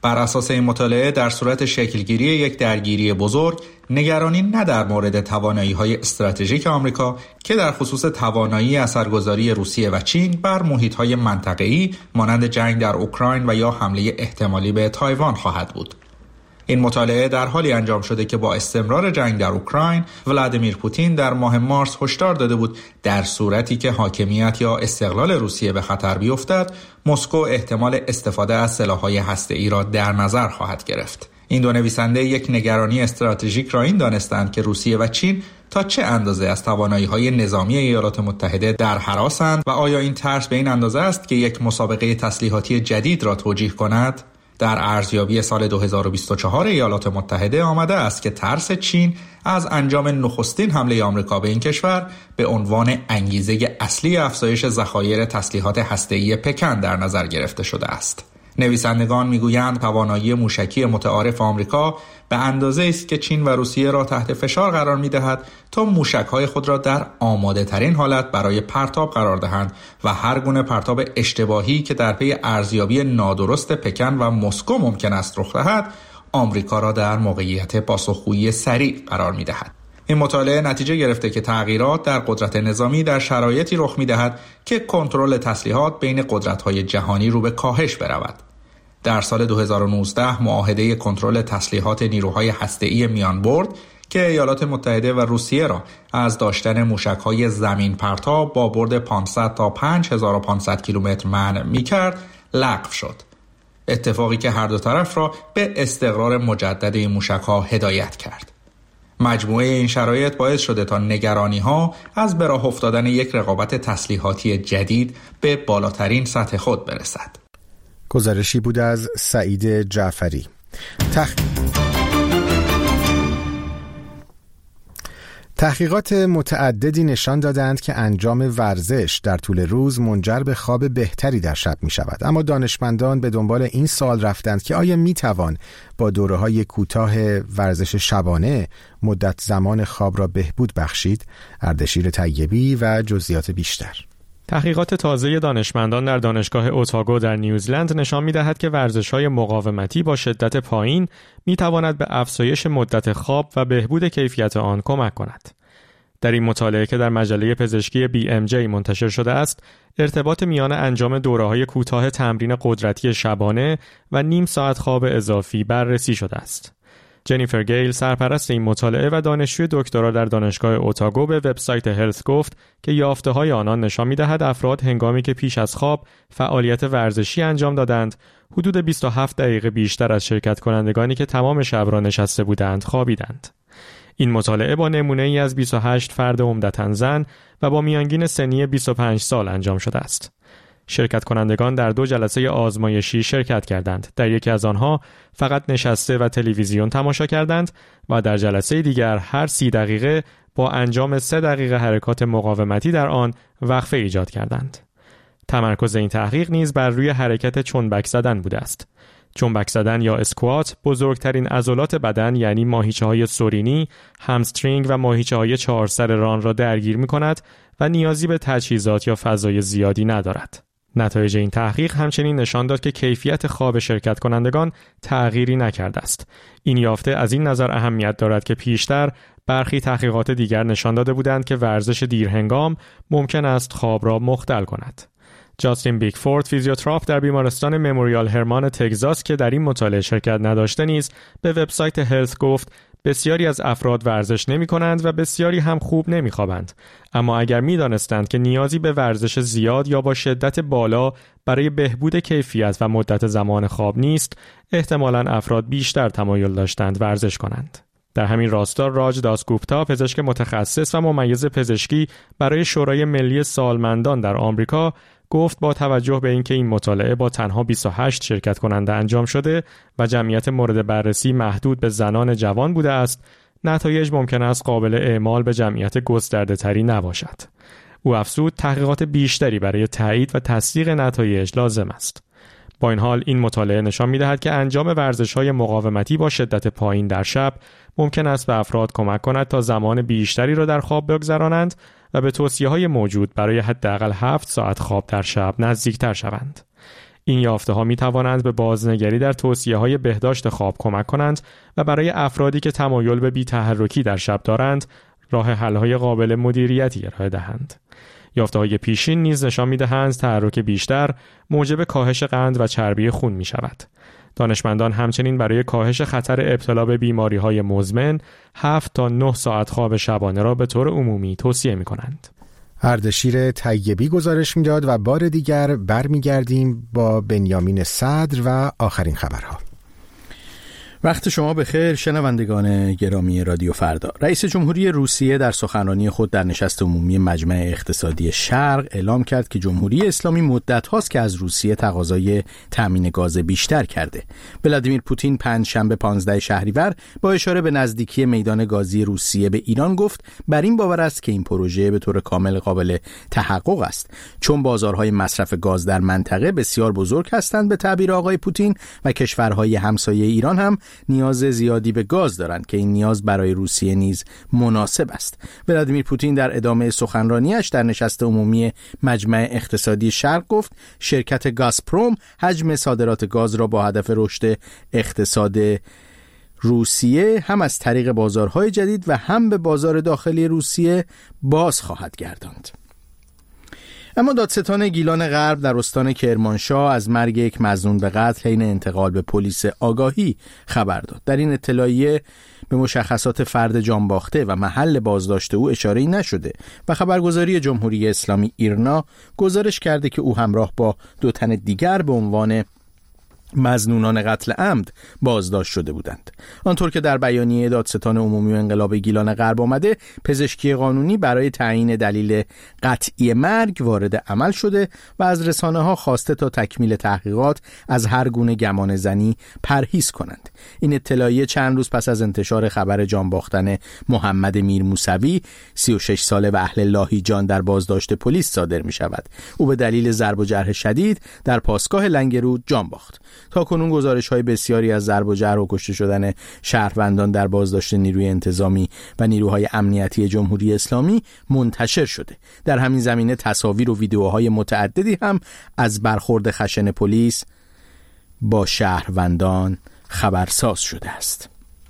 Speaker 10: بر اساس این مطالعه در صورت شکلگیری یک درگیری بزرگ، نگرانی نه در مورد توانایی‌های استراتژیک آمریکا که در خصوص توانایی اثرگذاری روسیه و چین بر محیط‌های منطقه‌ای مانند جنگ در اوکراین و یا حمله احتمالی به تایوان خواهد بود. این مطالعه در حالی انجام شده که با استمرار جنگ در اوکراین، ولادیمیر پوتین در ماه مارس هشدار داده بود در صورتی که حاکمیت یا استقلال روسیه به خطر بیفتد، مسکو احتمال استفاده از سلاح‌های هسته‌ای را در نظر خواهد گرفت. این دو نویسنده یک نگرانی استراتژیک را این دانستند که روسیه و چین تا چه اندازه از توانایی‌های نظامی ایالات متحده در هراسند و آیا این ترس به این اندازه است که یک مسابقه تسلیحاتی جدید را توجیه کند؟ در ارزیابی سال 2024 ایالات متحده آمده است که ترس چین از انجام نخستین حمله آمریکا به این کشور به عنوان انگیزه اصلی افزایش ذخایر تسلیحات هسته‌ای پکن در نظر گرفته شده است. نویسندگان میگویند توانایی موشکی متعارف آمریکا به اندازه است که چین و روسیه را تحت فشار قرار می‌دهد تا موشک‌های خود را در آماده‌ترین حالت برای پرتاب قرار دهند و هر گونه پرتاب اشتباهی که در پی ارزیابی نادرست پکن و مسکو ممکن است رخ دهد، آمریکا را در موقعیت پاسخگویی سریع قرار می‌دهد. این مطالعه نتیجه گرفته که تغییرات در قدرت نظامی در شرایطی رخ می‌دهد که کنترل تسلیحات بین قدرت‌های جهانی رو به کاهش برود. در سال 2019 معاهده کنترل تسلیحات نیروهای هسته‌ای میانبرد که ایالات متحده و روسیه را از داشتن موشک‌های زمین پرتاب با برد 500 تا 5500 کیلومتر منع می‌کرد، لغو شد. اتفاقی که هر دو طرف را به استقرار مجدد این موشک‌ها هدایت کرد. مجموعه این شرایط باعث شده تا نگرانی‌ها از به راه افتادن یک رقابت تسلیحاتی جدید به بالاترین سطح خود برسد.
Speaker 1: گزارشی بود از سعید جعفری. تحقیقات متعددی نشان دادند که انجام ورزش در طول روز منجر به خواب بهتری در شب می شود. اما دانشمندان به دنبال این سوال رفتند که آیا می توان با دوره‌های کوتاه ورزش شبانه مدت زمان خواب را بهبود بخشید؟ اردشیر طیبی و جزئیات بیشتر.
Speaker 11: تحقیقات تازه دانشمندان در دانشگاه اوتاگو در نیوزلند نشان می‌دهد که ورزش‌های مقاومتی با شدت پایین می‌تواند به افزایش مدت خواب و بهبود کیفیت آن کمک کند. در این مطالعه که در مجله پزشکی BMJ منتشر شده است، ارتباط میان انجام دوره‌های کوتاه تمرین قدرتی شبانه و نیم ساعت خواب اضافی بررسی شده است. جنیفر گیل، سرپرست این مطالعه و دانشجوی دکترا در دانشگاه اوتاگو، به وبسایت هلث گفت که یافته‌های آنان نشان می‌دهد افراد هنگامی که پیش از خواب فعالیت ورزشی انجام دادند، حدود 27 دقیقه بیشتر از شرکت کنندگانی که تمام شب را نشسته بودند خوابیدند. این مطالعه با نمونه‌ای از 28 فرد عمدتاً زن و با میانگین سنی 25 سال انجام شده است. شرکت کنندگان در 2 جلسه آزمایشی شرکت کردند. در یکی از آنها فقط نشسته و تلویزیون تماشا کردند و در جلسه دیگر هر 30 دقیقه با انجام 3 دقیقه حرکات مقاومتی در آن وقفه ایجاد کردند. تمرکز این تحقیق نیز بر روی حرکت چنبک زدن بوده است. چنبک زدن یا اسکوات بزرگترین عضلات بدن یعنی ماهیچه‌های سرینی، همسترینگ و ماهیچه‌های 4 سر ران را درگیر می‌کند و نیازی به تجهیزات یا فضای زیادی ندارد. نتایج این تحقیق همچنین نشان داد که کیفیت خواب شرکت کنندگان تغییری نکرده است. این یافته از این نظر اهمیت دارد که پیشتر برخی تحقیقات دیگر نشان داده بودند که ورزش دیرهنگام ممکن است خواب را مختل کند. جاستین بیکفورد، فیزیوتراپ در بیمارستان مموریال هرمان تگزاس که در این مطالعه شرکت نداشته نیز به وبسایت هلث گفت بسیاری از افراد ورزش نمی کنند و بسیاری هم خوب نمی خوابند. اما اگر می دانستند که نیازی به ورزش زیاد یا با شدت بالا برای بهبود کیفیت و مدت زمان خواب نیست، احتمالاً افراد بیشتر تمایل داشتند ورزش کنند. در همین راستا راج داسگوپتا، پزشک متخصص و ممیز پزشکی برای شورای ملی سالمندان در آمریکا، گفت با توجه به اینکه این مطالعه با تنها 28 شرکت کننده انجام شده و جمعیت مورد بررسی محدود به زنان جوان بوده است، نتایج ممکن است قابل اعمال به جمعیت گسترده‌تری نباشد. او افزود تحقیقات بیشتری برای تایید و تصدیق نتایج لازم است. با این حال این مطالعه نشان می‌دهد که انجام ورزش‌های مقاومتی با شدت پایین در شب ممکن است به افراد کمک کند تا زمان بیشتری را در خواب بگذرانند و به توصیه‌های موجود برای حداقل 7 ساعت خواب در شب نزدیکتر شوند. این یافته‌ها می‌توانند به بازنگری در توصیه‌های بهداشت خواب کمک کنند و برای افرادی که تمایل به بی‌تحرکی در شب دارند، راه حل‌های قابل مدیریتی ارائه دهند. یافته‌های پیشین نیز نشان می‌دهند تحرک بیشتر موجب کاهش قند و چربی خون می‌شود. دانشمندان همچنین برای کاهش خطر ابتلا به بیماری‌های مزمن 7 تا 9 ساعت خواب شبانه را به طور عمومی توصیه می‌کنند.
Speaker 1: اردشیر طیبی گزارش می‌داد و بار دیگر برمیگردیم با بنیامین صدر و آخرین خبرها.
Speaker 2: وقت شما بخیر شنوندگان گرامی رادیو فردا. رئیس جمهوری روسیه در سخنرانی خود در نشست عمومی مجمع اقتصادی شرق اعلام کرد که جمهوری اسلامی مدت هاست که از روسیه تقاضای تامین گاز بیشتر کرده. ولادیمیر پوتین پنجشنبه 15 شهریور با اشاره به نزدیکی میدان گازی روسیه به ایران گفت بر این باور است که این پروژه به طور کامل قابل تحقق است، چون بازارهای مصرف گاز در منطقه بسیار بزرگ هستند به تعبیر آقای پوتین و کشورهای همسایه ایران هم نیاز زیادی به گاز دارند که این نیاز برای روسیه نیز مناسب است. ولادیمیر پوتین در ادامه سخنرانیش در نشست عمومی مجمع اقتصادی شرق گفت شرکت گازپروم حجم صادرات گاز را با هدف رشد اقتصاد روسیه هم از طریق بازارهای جدید و هم به بازار داخلی روسیه باز خواهد گرداند. اما دادستان گیلان غرب در استان کرمانشاه از مرگ یک مظنون به قتل حین انتقال به پلیس آگاهی خبر داد. در این اطلاعیه به مشخصات فرد جانباخته و محل بازداشت او اشاره‌ای نشده و خبرگزاری جمهوری اسلامی ایرنا گزارش کرده که او همراه با 2 تن دیگر به عنوان مظنونان قتل عمد بازداشت شده بودند. آنطور که در بیانیه دادستان عمومی و انقلاب گیلان غرب آمده، پزشکی قانونی برای تعیین دلیل قطعی مرگ وارد عمل شده و از رسانه‌ها خواسته تا تکمیل تحقیقات از هر گونه گمان زنی پرهیز کنند. این اطلاعیه چند روز پس از انتشار خبر جان باختن محمد میر موسوی 36 ساله و اهل لاهیجان در بازداشت پلیس صادر می شود. او به دلیل ضرب و جرح شدید در پاسگاه لنگرود جان باخت. تا کنون گزارش‌های بسیاری از ضرب و جرح و کشته شدن شهروندان در بازداشت نیروی انتظامی و نیروهای امنیتی جمهوری اسلامی منتشر شده. در همین زمینه تصاویر و ویدیوهای متعددی هم از برخورد خشن پلیس با شهروندان خبرساز شده است.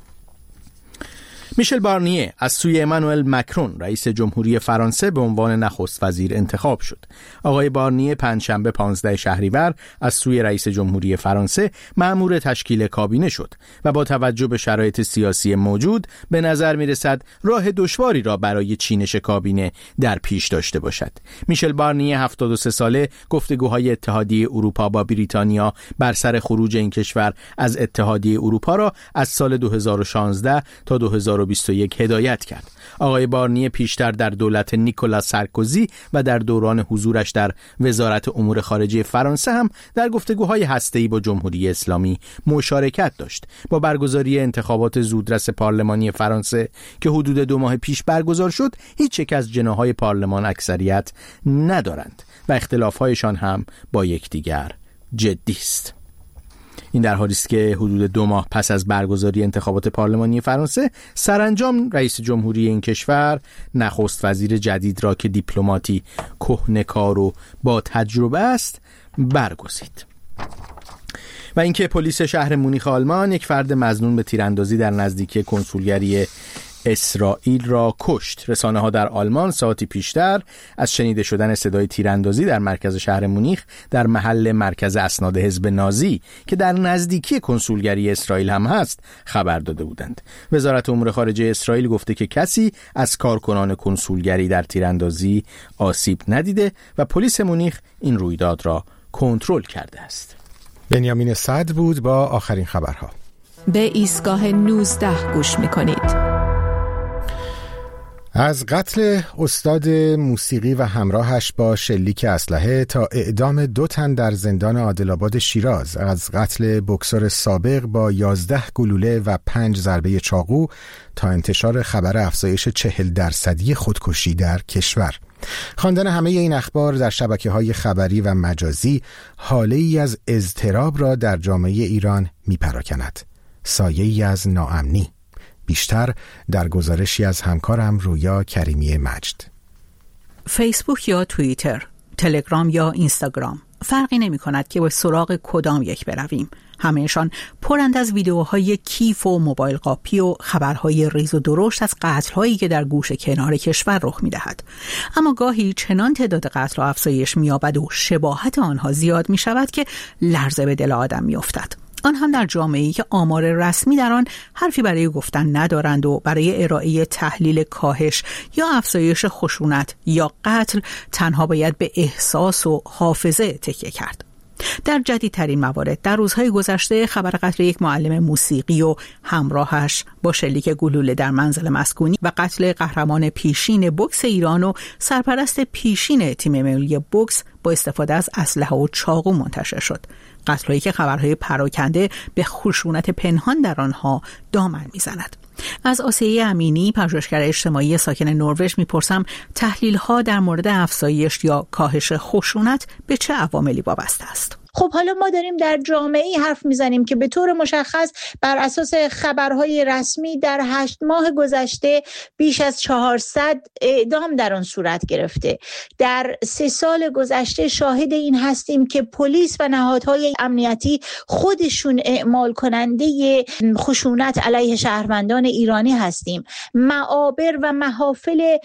Speaker 2: میشل بارنیه از سوی امانوئل مکرون رئیس جمهوری فرانسه به عنوان نخست وزیر انتخاب شد. آقای بارنیه پنجشنبه 15 شهریور از سوی رئیس جمهوری فرانسه مأمور تشکیل کابینه شد و با توجه به شرایط سیاسی موجود به نظر میرسد راه دشواری را برای چینش کابینه در پیش داشته باشد. میشل بارنیه 73 ساله گفتگوهای اتحادیه اروپا با بریتانیا بر سر خروج این کشور از اتحادیه اروپا را از سال 2016 تا 2021 هدایت کرد. آقای بارنیه پیشتر در دولت نیکولاس سارکوزی و در دوران حضورش در وزارت امور خارجه فرانسه هم در گفتگوهای هسته‌ای با جمهوری اسلامی مشارکت داشت. با برگزاری انتخابات زودرس پارلمانی فرانسه که حدود 2 ماه پیش برگزار شد، هیچ یک از جناح‌های پارلمان اکثریت ندارند و اختلاف‌هایشان هم با یکدیگر جدی است. این در حالی است که حدود 2 ماه پس از برگزاری انتخابات پارلمانی فرانسه سرانجام رئیس جمهوری این کشور نخست وزیر جدید را که دیپلماتی کهنه‌کار و با تجربه است برگزید. و اینکه پلیس شهر مونیخ آلمان یک فرد مظنون به تیراندازی در نزدیکی کنسولگری اسرائیل را کشت. رسانه‌ها در آلمان ساعتی پیشتر از شنیده شدن صدای تیراندازی در مرکز شهر مونیخ در محل مرکز اسناد حزب نازی که در نزدیکی کنسولگری اسرائیل هم هست خبر داده بودند. وزارت امور خارجه اسرائیل گفته که کسی از کارکنان کنسولگری در تیراندازی آسیب ندیده و پلیس مونیخ این رویداد را کنترل کرده است.
Speaker 1: بنیامین صدر بود با آخرین خبرها.
Speaker 3: به ایستگاه 19 گوش می‌کنید.
Speaker 1: از قتل استاد موسیقی و همراهش با شلیک اسلحه تا اعدام 2 تن در زندان عادل‌آباد شیراز، از قتل بوکسور سابق با 11 گلوله و 5 ضربه چاقو تا انتشار خبر افزایش 40% خودکشی در کشور. خواندن همه این اخبار در شبکه‌های خبری و مجازی حاله‌ای از اضطراب را در جامعه ایران می‌پراکند، سایه‌ای از ناامنی. بیشتر در گزارشی از همکارم رویا کریمی مجد.
Speaker 12: فیسبوک یا توییتر تلگرام یا اینستاگرام. فرقی نمی کند که به سراغ کدام یک برویم. همه‌شان پرند از ویدیوهای کیف و موبایل قاپی و خبرهای ریز و درشت از قتل‌هایی که در گوشه کنار کشور رخ می‌دهد. اما گاهی چنان تعداد قتل افزایش می‌یابد و شباهت آنها زیاد می‌شود که لرزه به دل آدم می‌افتد. آن هم در جامعه‌ای که آمار رسمی در آن حرفی برای گفتن ندارند و برای ارائه تحلیل کاهش یا افزایش خشونت یا قتل تنها باید به احساس و حافظه تکیه کرد. در جدیدترین موارد در روزهای گذشته خبر قتل یک معلم موسیقی و همراهش با شلیک گلوله در منزل مسکونی و قتل قهرمان پیشین بوکس ایران و سرپرست پیشین تیم ملی بوکس با استفاده از اسلحه و چاقو منتشر شد. قتل‌هایی که خبرهای پراکنده به خشونت پنهان در آنها دامن می‌زند. از آسیه امینی، پژوهشگر اجتماعی ساکن نروژ میپرسم تحلیل‌ها در مورد افزایش یا کاهش خشونت به چه عواملی وابسته است؟
Speaker 13: خب حالا ما داریم در جامعه‌ای حرف میزنیم که به طور مشخص بر اساس خبرهای رسمی در 8 ماه گذشته بیش از 400 اعدام در آن صورت گرفته. در 3 سال گذشته شاهد این هستیم که پلیس و نهادهای امنیتی خودشون اعمال کننده خشونت علیه شهروندان ایرانی هستیم. معابر و محافل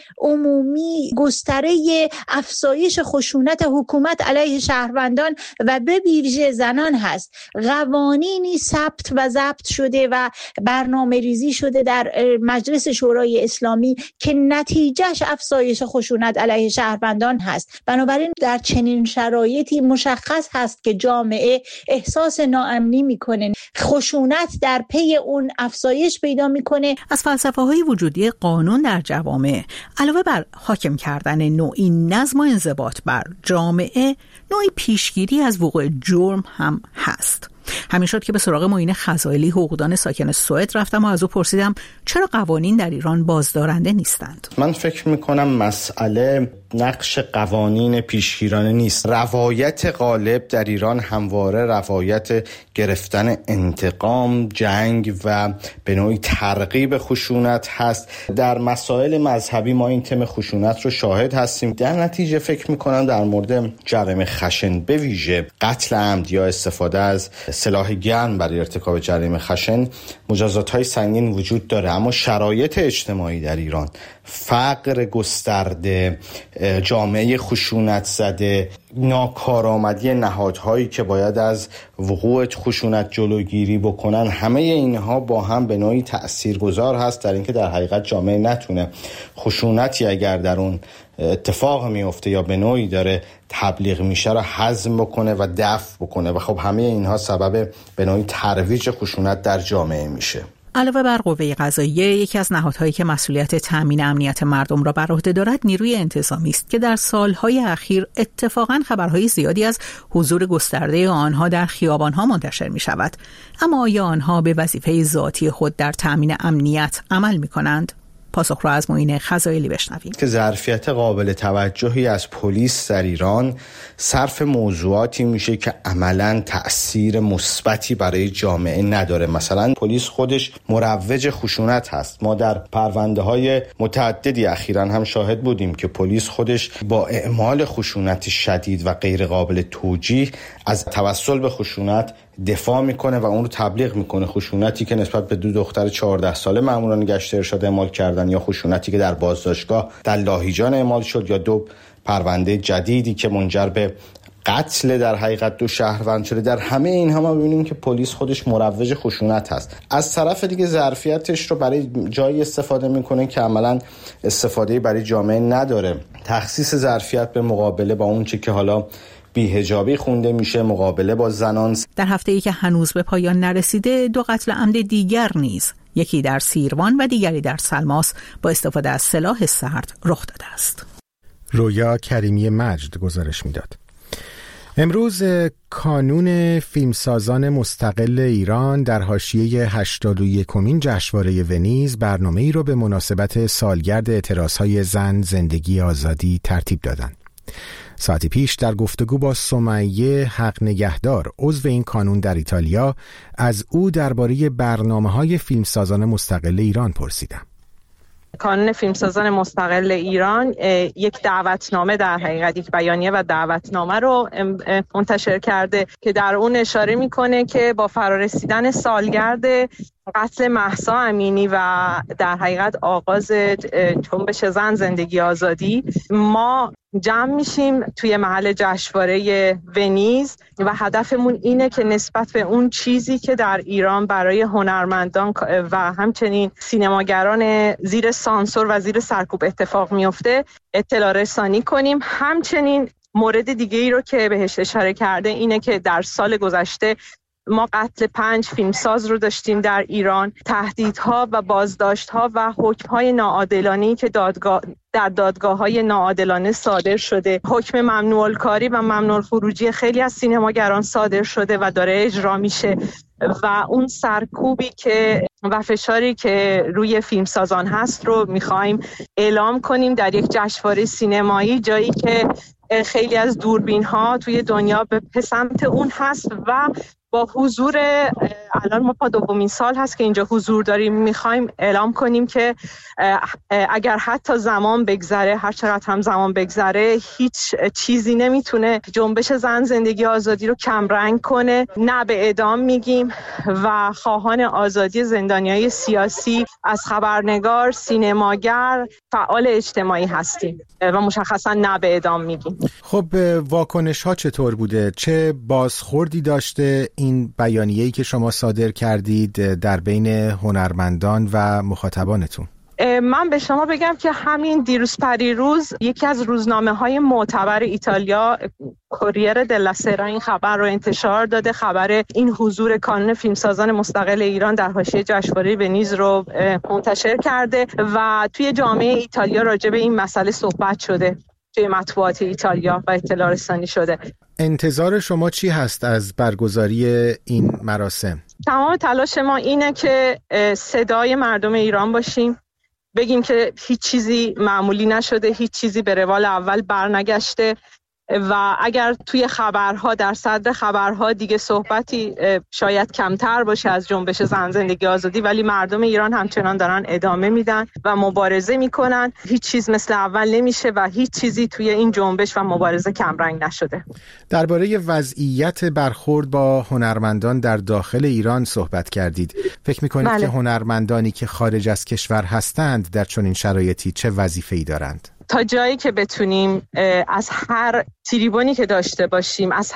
Speaker 13: عمومی گستره افزایش خشونت حکومت علیه شهروندان و به ویژه زنان هست. قوانینی ثبت و ضبط شده و برنامه ریزی شده در مجلس شورای اسلامی که نتیجهش افزایش خشونت علیه شهروندان هست. بنابراین در چنین شرایطی مشخص هست که جامعه احساس ناامنی میکنه، خشونت در پی اون افزایش پیدا میکنه.
Speaker 12: از فلسفه‌های وجودی قانون در جوامع علاوه بر حاکم کردن نوعی نظم و انضباط بر جامعه، نوعی پیشگیری از وقوع جرم هم هست. همین شد که به سراغ معین خزائلی، حقوقدان ساکن سوئد رفتم و از او پرسیدم چرا قوانین در ایران بازدارنده نیستند.
Speaker 14: من فکر میکنم مسئله نقش قوانین پیشگیرانه نیست. روایت غالب در ایران همواره روایت گرفتن انتقام، جنگ و به نوعی ترغیب خشونت هست. در مسائل مذهبی ما این تم خشونت رو شاهد هستیم. در نتیجه فکر میکنم در مورد جرم خشن به ویژه قتل عمد یا استفاده از سلاح گرم برای ارتکاب جرم خشن مجازات‌های سنگین وجود داره، اما شرایط اجتماعی در ایران، فقر گسترده، جامعه خشونت زده، ناکارآمدی نهادهایی که باید از وقوع خشونت جلوگیری بکنن، همه اینها با هم به نوعی تأثیرگذار هست در اینکه در حقیقت جامعه نتونه خشونتی اگر در اون اتفاق میفته یا به نوعی داره تبلیغ میشه را هضم بکنه و دفع بکنه و خب همه اینها سبب به نوعی ترویج خشونت در جامعه میشه.
Speaker 12: علاوه بر قوه قضاییه، یکی از نهادهایی که مسئولیت تامین امنیت مردم را بر عهده دارد نیروی انتظامی است که در سالهای اخیر اتفاقاً خبرهای زیادی از حضور گسترده آنها در خیابانها منتشر می شود. اما آیا آنها به وظیفه ذاتی خود در تامین امنیت عمل می کنند؟ پاسخ را از معین خزائلی بشنویم.
Speaker 14: که ظرفیت قابل توجهی از پلیس در ایران صرف موضوعاتی میشه که عملاً تأثیر مثبتی برای جامعه نداره. مثلا پلیس خودش مروج خشونت هست. ما در پرونده‌های متعددی اخیراً هم شاهد بودیم که پلیس خودش با اعمال خشونت شدید و غیر قابل توجیه از توسل به خشونت دفاع میکنه و اون رو تبلیغ میکنه. خشونتی که نسبت به 2 دختر 14 ساله ماموران گشت ارشاد اعمال کردن، یا خشونتی که در بازداشتگاه در لاهیجان اعمال شد، یا 2 پرونده جدیدی که منجر به قتل در حقیقت 2 شهروند شده. در همه اینها ما ببینیم که پلیس خودش مروج خشونت هست. از طرف دیگه ظرفیتش رو برای جایی استفاده میکنه که عملاً استفاده برای جامعه نداره. تخصیص ظرفیت به مقابله با اون چه که حالا بی‌حجابی خونده میشه، مقابله با زنان.
Speaker 12: در هفته‌ای که هنوز به پایان نرسیده 2 قتل عمد دیگر نیز، یکی در سیروان و دیگری در سلماس، با استفاده از سلاح سرد رخ داده است.
Speaker 1: رویا کریمی مجد گزارش میداد. امروز کانون فیلمسازان مستقل ایران در حاشیه 81مین جشنواره ونیز برنامه‌ای را به مناسبت سالگرد اعتراض‌های زن، زندگی، آزادی ترتیب دادند. ساعتی پیش در گفتگو با سمیه حق نگهدار، عضو این کانون در ایتالیا، از او درباره برنامه‌های فیلمسازان مستقل ایران پرسیدم.
Speaker 15: کانون فیلمسازان مستقل ایران یک دعوتنامه، در حقیقت یک بیانیه و دعوتنامه رو منتشر کرده که در اون اشاره میکنه که با فرارسیدن سالگرد قتل مهسا امینی و در حقیقت آغاز جنبش زن زندگی آزادی، ما جمع میشیم توی محل جشنواره ونیز و هدفمون اینه که نسبت به اون چیزی که در ایران برای هنرمندان و همچنین سینماگران زیر سانسور و زیر سرکوب اتفاق میفته اطلاع رسانی کنیم. همچنین مورد دیگه ای رو که بهش اشاره کرده اینه که در سال گذشته ما قتل 5 فیلمساز رو داشتیم در ایران، تهدیدها و بازداشت‌ها و حکم‌های ناعادلانه‌ای که در دادگاه‌های ناعادلانه صادر شده، حکم ممنوع الکاری و ممنوع الخروجی خیلی از سینماگران صادر شده و داره اجرا میشه و اون سرکوبی که و فشاری که روی فیلمسازان هست رو می‌خوایم اعلام کنیم در یک جشنواره سینمایی، جایی که خیلی از دوربین‌ها توی دنیا به سمت اون هست و با حضور، الان ما 2مین سال هست که اینجا حضور داریم، میخوایم اعلام کنیم که اگر حتی زمان بگذره، هر چقدر هم زمان بگذره، هیچ چیزی نمیتونه جنبش زن زندگی آزادی رو کمرنگ کنه. نه به اعدام میگیم و خواهان آزادی زندانیای سیاسی از خبرنگار، سینماگر، فعال اجتماعی هستیم و مشخصا نه به اعدام میگیم.
Speaker 1: خب واکنش ها چطور بوده؟ چه بازخوردی داشته این بیانیه‌ای که شما صادر کردید در بین هنرمندان و مخاطبانتون؟
Speaker 15: من به شما بگم که همین دیروز پریروز یکی از روزنامه‌های معتبر ایتالیا، کوریره دلا سرا، این خبر رو انتشار داده، خبر این حضور کانون فیلمسازان مستقل ایران در حاشیه جشنواره ونیز رو منتشر کرده و توی جامعه ایتالیا راجع به این مسئله صحبت شده، توی مطبوعات ایتالیا و اطلاع رسانی شده.
Speaker 1: انتظار شما چی هست از برگزاری این مراسم؟
Speaker 15: تمام تلاش ما اینه که صدای مردم ایران باشیم، بگیم که هیچ چیزی معمولی نشده، هیچ چیزی به روال اول برنگشته و اگر توی خبرها، در صدر خبرها دیگه صحبتی شاید کمتر باشه از جنبش زن زندگی آزادی، ولی مردم ایران همچنان دارن ادامه میدن و مبارزه میکنن. هیچ چیز مثل اول نمیشه و هیچ چیزی توی این جنبش و مبارزه کمرنگ نشده.
Speaker 1: درباره وضعیت برخورد با هنرمندان در داخل ایران صحبت کردید. فکر میکنید که هنرمندانی که خارج از کشور هستند در چنین شرایطی چه وظیفه‌ای دارند؟
Speaker 15: تا جایی که بتونیم از هر تریبونی که داشته باشیم، از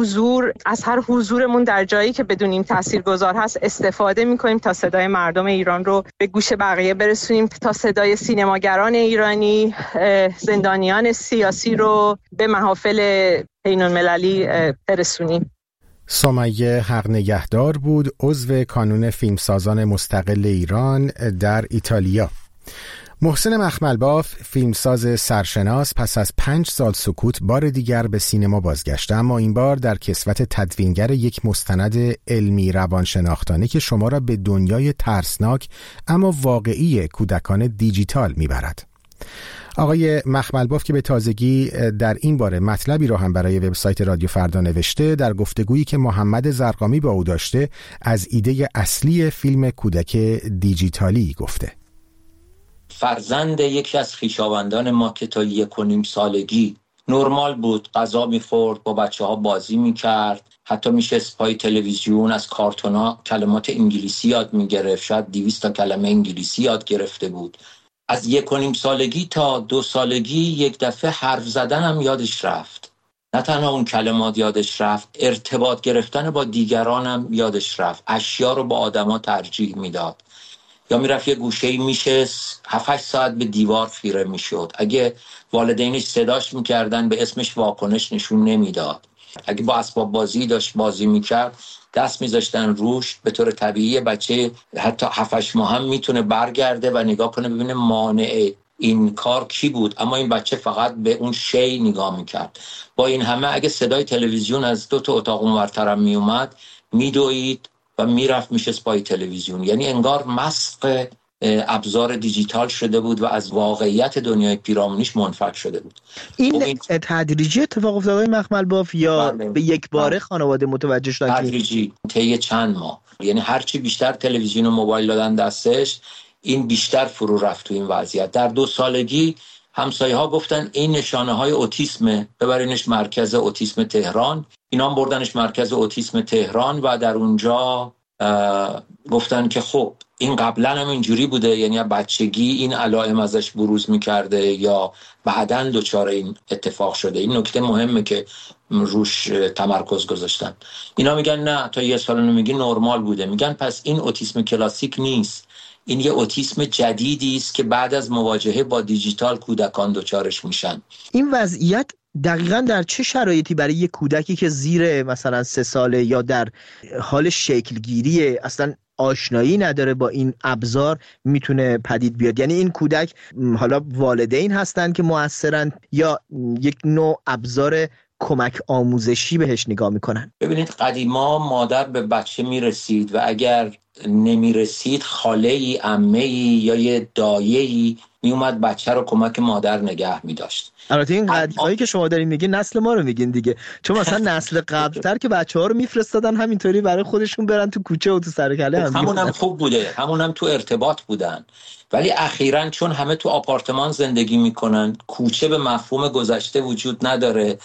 Speaker 15: هر حضورمون در جایی که بدونیم تاثیرگذار هست استفاده میکنیم تا صدای مردم ایران رو به گوش بقیه برسونیم، تا صدای سینماگران ایرانی، زندانیان سیاسی رو به محافل بین‌المللی برسونیم.
Speaker 1: سمیه حق نگهدار بود، عضو کانون فیلمسازان مستقل ایران در ایتالیا. محسن مخملباف، فیلمساز سرشناس، پس از 5 سال سکوت بار دیگر به سینما بازگشته، اما این بار در کسوت تدوینگر یک مستند علمی روانشناختانه که شما را به دنیای ترسناک اما واقعی کودکان دیجیتال میبرد. آقای مخملباف که به تازگی در این باره مطلبی را هم برای وبسایت رادیو فردا نوشته، در گفتگویی که محمد زرقامی با او داشته از ایده اصلی فیلم کودک دیجیتالی گفته.
Speaker 16: فرزند یکی از خویشاوندان ما که تا 1.5 سالگی نرمال بود، غذا می‌خورد، با بچه‌ها بازی می‌کرد، حتی میشست پای تلویزیون از کارتون‌ها کلمات انگلیسی یاد می‌گرفت، شاید 200 تا کلمه انگلیسی یاد گرفته بود. از 1.5 سالگی تا 2 سالگی یک دفعه حرف زدن هم یادش رفت. نه تنها اون کلمات یادش رفت، ارتباط گرفتن با دیگران هم یادش رفت. اشیا رو با آدما ترجیح میداد. یا میرفت یه گوشه‌ای میشست 7-8 ساعت به دیوار خیره میشد. اگه والدینش صداش میکردن به اسمش واکنش نشون نمیداد. اگه با اسباب بازی داشت بازی میکرد دست میذاشتن روش. به طور طبیعی بچه حتی 7-8 ماه هم میتونه برگرده و نگاه کنه ببینه مانع این کار کی بود، اما این بچه فقط به اون شی نگاه میکرد. با این همه اگه صدای تلویزیون از 2 تا اتاق اونورترم میومد میدوید و میرفت میشست پای تلویزیون. یعنی انگار مسخ ابزار دیجیتال شده بود و از واقعیت دنیای پیرامونیش منفک شده بود.
Speaker 17: این تدریجی اتفاق افتاد مخملباف یا به یک باره خانواده متوجه شدن؟
Speaker 16: تدریجی، طی چند ماه. یعنی هرچی بیشتر تلویزیون و موبایل دادن دستش، این بیشتر فرو رفت تو این وضعیت. در 2 سالگی همسایه ها گفتن این نشانه های اوتیسمه، ببرینش مرکز اوتیسم تهران. اینا هم بردنش مرکز اوتیسم تهران و در اونجا گفتن که خب این قبلا هم اینجوری بوده، یعنی بچگی این علائم ازش بروز میکرده یا بعداً دچار این اتفاق شده. این نکته مهمه که روش تمرکز گذاشتن. اینا میگن نه تا 1 سال میگی نرمال بوده. میگن پس این اوتیسم کلاسیک نیست، این یه اوتیسم جدیدی است که بعد از مواجهه با دیجیتال کودکان دچارش میشن.
Speaker 17: این وضعیت دقیقاً در چه شرایطی برای یک کودکی که زیر مثلا 3 ساله یا در حال شکلگیری اصلا آشنایی نداره با این ابزار میتونه پدید بیاد؟ یعنی این کودک حالا والدین هستن که مؤثرن یا یک نوع ابزار کمک آموزشی بهش نگاه میکنن؟
Speaker 16: ببینید قدیما مادر به بچه میرسید و اگر نمیرسید خاله‌ای، عمه‌ای یا یه دایه‌ای میومد بچه رو کمک مادر نگه میداشت.
Speaker 17: البته این قضیه‌ای که شما دارین میگین نسل ما رو میگین دیگه، چون مثلا نسل قبل‌تر که بچه‌ها رو میفرستادن همینطوری برای خودشون برن تو کوچه و تو سر کله هم.
Speaker 16: همونم خوب بوده، همونم تو ارتباط بودن. ولی اخیراً چون همه تو آپارتمان زندگی میکنن، کوچه به مفهوم گذشته وجود نداره،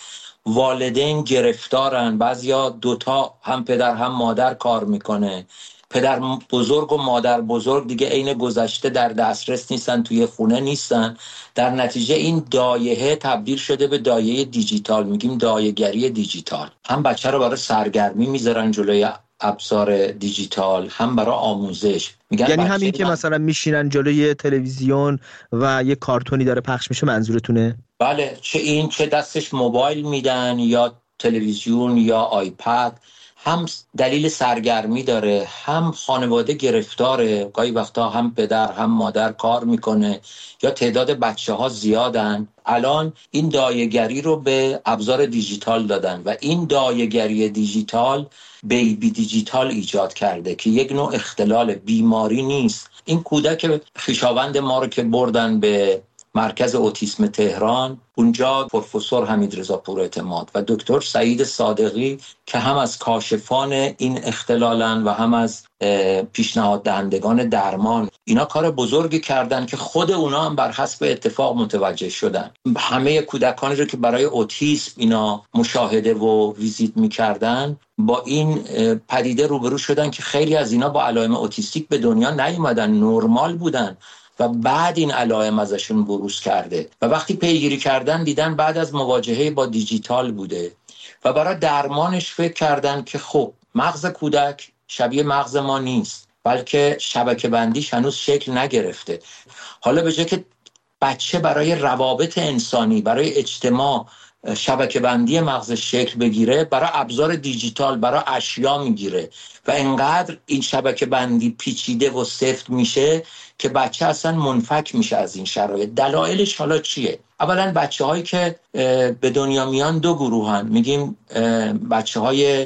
Speaker 16: والدین گرفتارن، بعضیا 2 تا هم پدر هم مادر کار میکنه، پدر بزرگ و مادر بزرگ دیگه عین گذشته در دسترس نیستن، توی خونه نیستن. در نتیجه این دایه تبدیل شده به دایه دیجیتال، میگیم دایه‌گری دیجیتال. هم بچه رو برای سرگرمی میذارن جلوی ابزار دیجیتال، هم برای آموزش.
Speaker 17: یعنی همین که مثلا میشینن جلوی تلویزیون و یه کارتونی داره پخش میشه منظورتونه؟
Speaker 16: بله، چه دستش موبایل میدن یا تلویزیون یا آیپد، هم دلیل سرگرمی داره، هم خانواده گرفتاره، گاهی وقتا هم پدر هم مادر کار میکنه یا تعداد بچه ها زیادن. الان این دایه‌گری رو به ابزار دیجیتال دادن و این دایه‌گری دیجیتال بیبی دیجیتال ایجاد کرده که یک نوع اختلال، بیماری نیست. این کودک خویشاوند ما رو که بردن به مرکز اوتیسم تهران، اونجا پروفسور حمیدرضا پوراعتماد و دکتر سعید صادقی که هم از کاشفان این اختلالن و هم از پیشنهاد دهندگان درمان، اینا کار بزرگی کردن که خود اونا هم بر حسب اتفاق متوجه شدن. همه کودکانی رو که برای اوتیسم اینا مشاهده و ویزیت میکردن با این پدیده روبرو شدن که خیلی از اینا با علائم اوتیستیک به دنیا نیومدن، نرمال بودن و بعد این علائم ازشون بروز کرده و وقتی پیگیری کردن دیدن بعد از مواجهه با دیجیتال بوده و برای درمانش فکر کردن که خب مغز کودک شبیه مغز ما نیست، بلکه شبکه بندیش هنوز شکل نگرفته. حالا به جای که بچه برای روابط انسانی، برای اجتماع شبکه بندی مغزش شکل بگیره، برای ابزار دیجیتال، برای اشیا میگیره و انقدر این شبکه بندی پیچیده و سفت میشه که بچه اصلا منفک میشه از این شرایط. دلایلش حالا چیه؟ اولا بچه هایی که به دنیا میان 2 گروهن، میگیم بچه های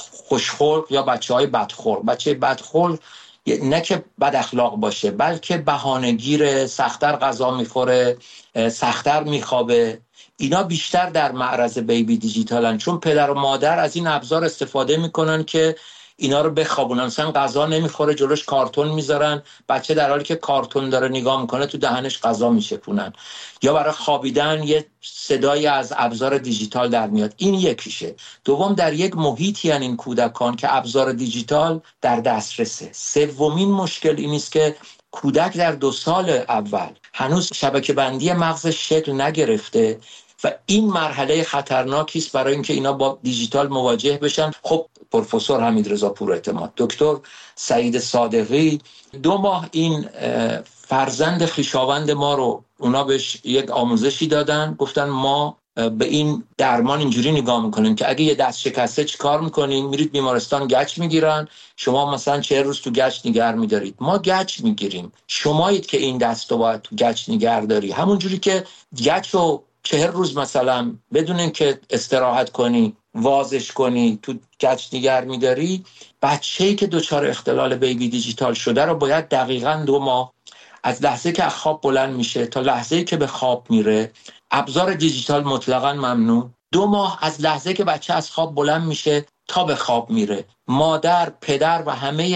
Speaker 16: خوشخلق یا بچه های بدخلق. بچه بدخلق نه که بد اخلاق باشه، بلکه بهانه‌گیر، سخت‌تر غذا میخوره، سخت‌تر میخوابه. اینا بیشتر در معرض بیبی دیجیتالن، چون پدر و مادر از این ابزار استفاده میکنن که اینا رو بخوابونن. مثلا غذا نمیخوره، جلوش کارتون میذارن، بچه در حالی که کارتون داره نگاه میکنه تو دهنش غذا میچپونن، یا برای خوابیدن یه صدایی از ابزار دیجیتال در میاد. این یکیشه. دوم، در یک محیطی ان این کودکان که ابزار دیجیتال در دسترسه. سومین مشکل این است که کودک در 2 سال اول هنوز شبکه بندی مغزش شکل نگرفته و این مرحله خطرناکی است برای اینکه اینا با دیجیتال مواجه بشن. خب پروفسور حمیدرضا پوراعتماد، دکتر سعید صادقی 2 ماه این فرزند خویشاوند ما رو اونا بهش یک آموزشی دادن، گفتن ما به این درمان اینجوری نگاه میکنیم که اگه یه دست شکسته چی کار میکنین؟ میرید بیمارستان گچ میگیرن، شما مثلا 40 روز تو گچ نگه میدارید. ما گچ میگیریم، شمایید که این دست رو باید تو گچ نگه داری. همون جوری که گچ رو 40 روز مثلا بدون اینکه استراحت کنی وازش کنی تو گچ نگه میداری، بچه‌ای که دچار اختلال بیبی دیجیتال شده رو باید دقیقاً 2 ماه از لحظه که از خواب بلند میشه تا لحظه‌ای که به خواب میره، ابزار دیجیتال مطلقاً ممنوع. 2 ماه از لحظه که بچه از خواب بلند میشه تا به خواب میره، مادر، پدر و همه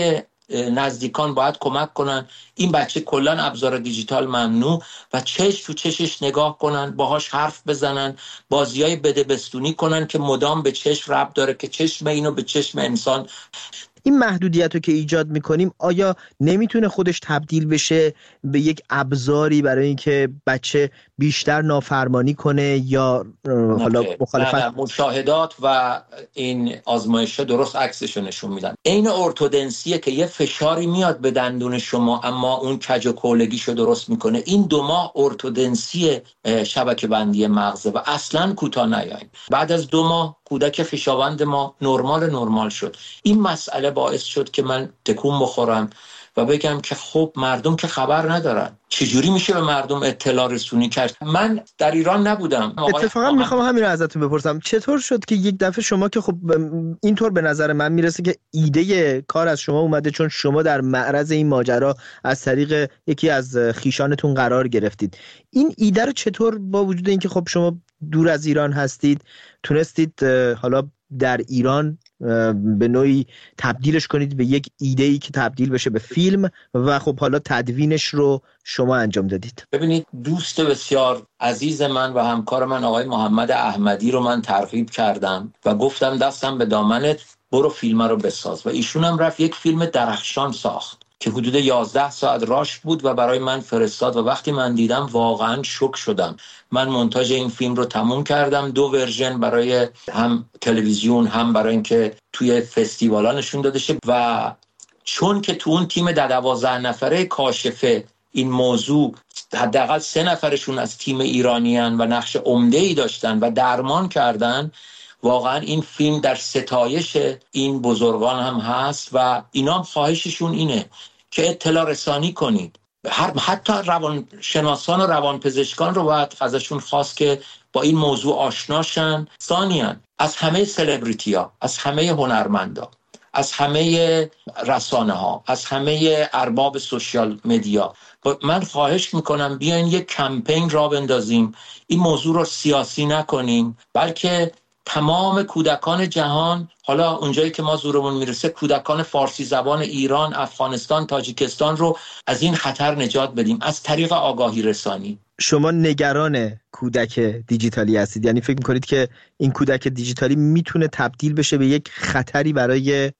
Speaker 16: نزدیکان باید کمک کنن این بچه کلا ابزار دیجیتال ممنوع و چش تو چشش نگاه کنن، باهاش حرف بزنن، بازیای بده بستونی کنن که مدام به چشم ربط داره که چشم اینو به چشم انسان.
Speaker 17: این محدودیت رو که ایجاد میکنیم آیا نمیتونه خودش تبدیل بشه به یک ابزاری برای اینکه بچه بیشتر نافرمانی کنه یا حالا مخالفت؟
Speaker 16: نه، مشاهدات و این آزمایش‌ها درست عکسشو نشون میدن. این ارتودنسیه که یه فشاری میاد به دندون شما اما اون کج و کولگیشو درست میکنه. این 2 ماه ارتودنسی شبکه بندی مغزه و اصلا کوتاه نیاین. بعد از 2 ماه کودک خویشاوند ما نرمال شد. این مسئله باعث شد که من تکون بخورم و بگم که خب مردم که خبر ندارن، چجوری میشه به مردم اطلاع رسونی کرد؟ من در ایران نبودم.
Speaker 17: اتفاقا میخوام همین رو ازتون بپرسم، چطور شد که یک دفعه شما که خب اینطور به نظر من میرسه که ایده کار از شما اومده چون شما در معرض این ماجرا از طریق یکی از خویشانتون قرار گرفتید. این ایده رو چطور با وجود اینکه خب شما دور از ایران هستید تونستید حالا در ایران به نوعی تبدیلش کنید به یک ایده‌ای که تبدیل بشه به فیلم و خب حالا تدوینش رو شما انجام دادید؟
Speaker 16: ببینید، دوست بسیار عزیز من و همکار من آقای محمد احمدی رو من ترغیب کردم و گفتم دستم به دامنت، برو فیلم رو بساز و ایشون هم رفت یک فیلم درخشان ساخت که حدود 11 ساعت راش بود و برای من فرستاد و وقتی من دیدم واقعا شوک شدم. من مونتاژ این فیلم رو تموم کردم، 2 ورژن برای هم تلویزیون هم برای اینکه توی فستیوالا نشون داده شه و چون که تو اون تیم 12 نفره کاشفه این موضوع حداقل 3 نفرشون از تیم ایرانیان و نقش عمده‌ای داشتن و درمان کردن، واقعا این فیلم در ستایش این بزرگان هم هست و اینا هم خواهششون اینه که اطلاع رسانی کنید. حتی روانشناسان و روانپزشکان رو باید ازشون خواست که با این موضوع آشناشن. ثانیاً از همه سلبریتی‌ها، از همه هنرمندا، از همه رسانه ها، از همه ارباب سوشیال مدیا من خواهش میکنم بیاین یک کمپین را بندازیم، این موضوع رو سیاسی نکنیم، بلکه تمام کودکان جهان، حالا اونجایی که ما زورمون میرسه کودکان فارسی زبان ایران، افغانستان، تاجیکستان رو از این خطر نجات بدیم از طریق آگاهی رسانی.
Speaker 17: شما نگران کودک دیجیتالی هستید، یعنی فکر میکنید که این کودک دیجیتالی میتونه تبدیل بشه به یک خطری برای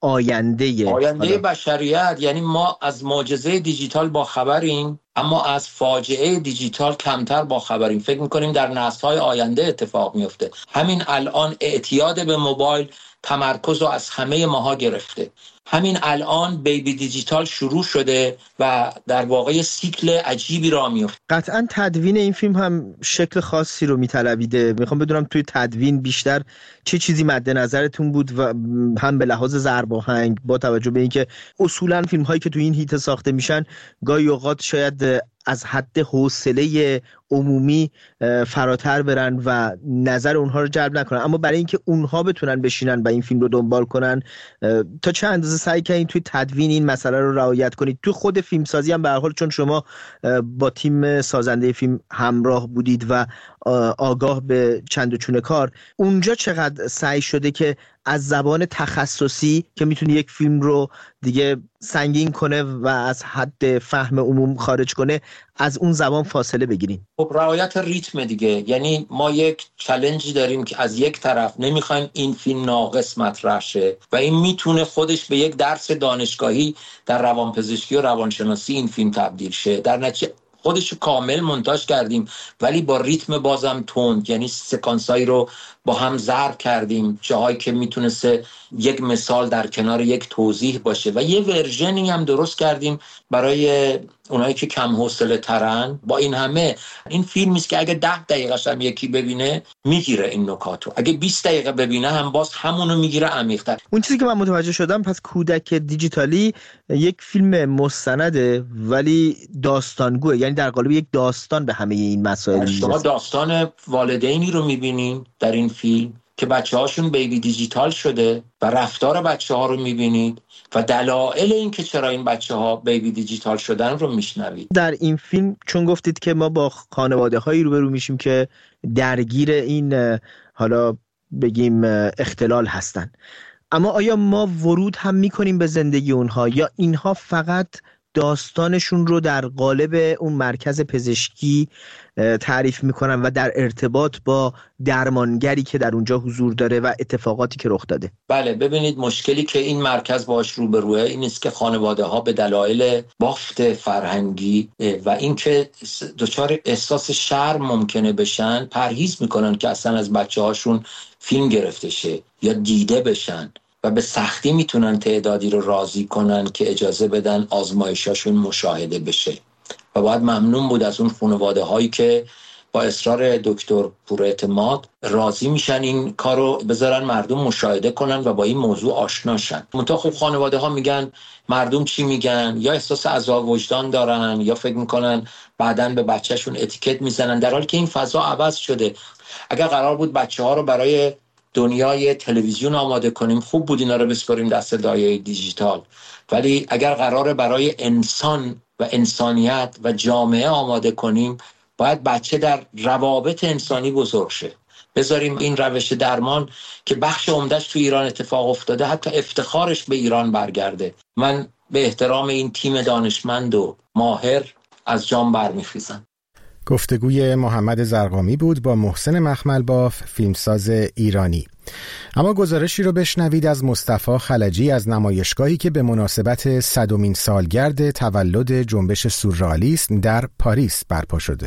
Speaker 17: آینده
Speaker 16: بشریت؟ یعنی ما از معجزه دیجیتال با خبریم اما از فاجعه دیجیتال کمتر با خبریم. فکر میکنیم در نسل‌های آینده اتفاق میفته. همین الان اعتیاد به موبایل تمرکز رو از همه ماها گرفته. همین الان بیبی دیجیتال شروع شده و در واقع سیکل عجیبی را میفته.
Speaker 17: قطعا تدوین این فیلم هم شکل خاصی رو میطلبیده. میخوام بدونم توی تدوین بیشتر چه چیزی مد نظرتون بود و هم به لحاظ ضرب آهنگ با توجه به اینکه اصولا فیلم هایی که توی این حیطه ساخته میشن گاهی اوقات شاید از حد حوصله عمومی فراتر برن و نظر اونها رو جلب نکنن، اما برای اینکه اونها بتونن بشینن و این فیلم رو دنبال کنن تا چه اندازه سعی کردین توی تدوین این مسئله رو رعایت کنید؟ تو خود فیلمسازی هم به هر حال چون شما با تیم سازنده فیلم همراه بودید و آگاه به چند و چونه کار، اونجا چقدر سعی شده که از زبان تخصصی که میتونه یک فیلم رو دیگه سنگین کنه و از حد فهم عموم خارج کنه از اون زبان فاصله بگیرین؟
Speaker 16: خب رعایت ریتم دیگه. یعنی ما یک چالنجی داریم که از یک طرف نمیخوایم این فیلم ناقص مطرح شه و این میتونه خودش به یک درس دانشگاهی در روانپزشکی و روانشناسی این فیلم تبدیل شه. در نتیجه خودش کامل مونتاژ کردیم ولی با ریتم بازم تند، یعنی سکانسایی رو با هم ضرب کردیم، جاهایی که میتونسته یک مثال در کنار یک توضیح باشه و یه ورژنی هم درست کردیم برای اونایی که کم حوصله ترن. با این همه این فیلمی است که اگه 10 دقیقه هم یکی ببینه میگیره این نکاتو، اگه 20 دقیقه ببینه هم باز همونو میگیره عمیق‌تر.
Speaker 17: اون چیزی که من متوجه شدم پس کودک دیجیتالی یک فیلم مستنده ولی داستانگوه، یعنی در قالب یک داستان به همه این مسائل
Speaker 16: شما داستان والدینی رو میبینین در این فیلم که بچه‌هاشون بیبی دیجیتال شده و رفتار بچه‌ها رو می‌بینید و دلایل این که چرا این بچه‌ها بیبی دیجیتال شدن رو میشنوید.
Speaker 17: در این فیلم چون گفتید که ما با خانواده‌هایی روبرو میشیم که درگیر این حالا بگیم اختلال هستن، اما آیا ما ورود هم میکنیم به زندگی اونها یا اینها فقط داستانشون رو در قالب اون مرکز پزشکی تعریف میکنن و در ارتباط با درمانگری که در اونجا حضور داره و اتفاقاتی که رخ داده؟
Speaker 16: بله، ببینید مشکلی که این مرکز باش روبروه این است که خانواده ها به دلایل بافت فرهنگی و اینکه دچار احساس شرم ممکنه بشن پرهیز میکنن که اصلا از بچه هاشون فیلم گرفته شه یا دیده بشن و به سختی میتونن تعدادی رو راضی کنن که اجازه بدن آزمایشاشون مشاهده بشه و باید ممنون بود از اون خانواده هایی که با اصرار دکتر پوراعتماد راضی میشن این کارو بذارن مردم مشاهده کنن و با این موضوع آشنا شن. منتها خب خانواده ها میگن مردم چی میگن، یا احساس عذاب وجدان دارن یا فکر میکنن بعدن به بچهشون اتیکت میزنن، در حالی که این فضا عوض شده. اگر قرار بود بچه ها رو برای دنیای تلویزیون آماده کنیم خوب بود اینا رو بسپاریم دست دایره دیجیتال، ولی اگر قراره برای انسان و انسانیت و جامعه آماده کنیم باید بچه در روابط انسانی بزرگ شه. بذاریم این روش درمان که بخش عمدهش تو ایران اتفاق افتاده حتی افتخارش به ایران برگرده. من به احترام این تیم دانشمند و ماهر از جام برمیخیزم.
Speaker 1: گفتگوی محمد زرقامی بود با محسن مخملباف، فیلمساز ایرانی. اما گزارشی رو بشنوید از مصطفی خلجی از نمایشگاهی که به مناسبت 100مین سالگرد تولد جنبش سورئالیسم در پاریس برپا شده.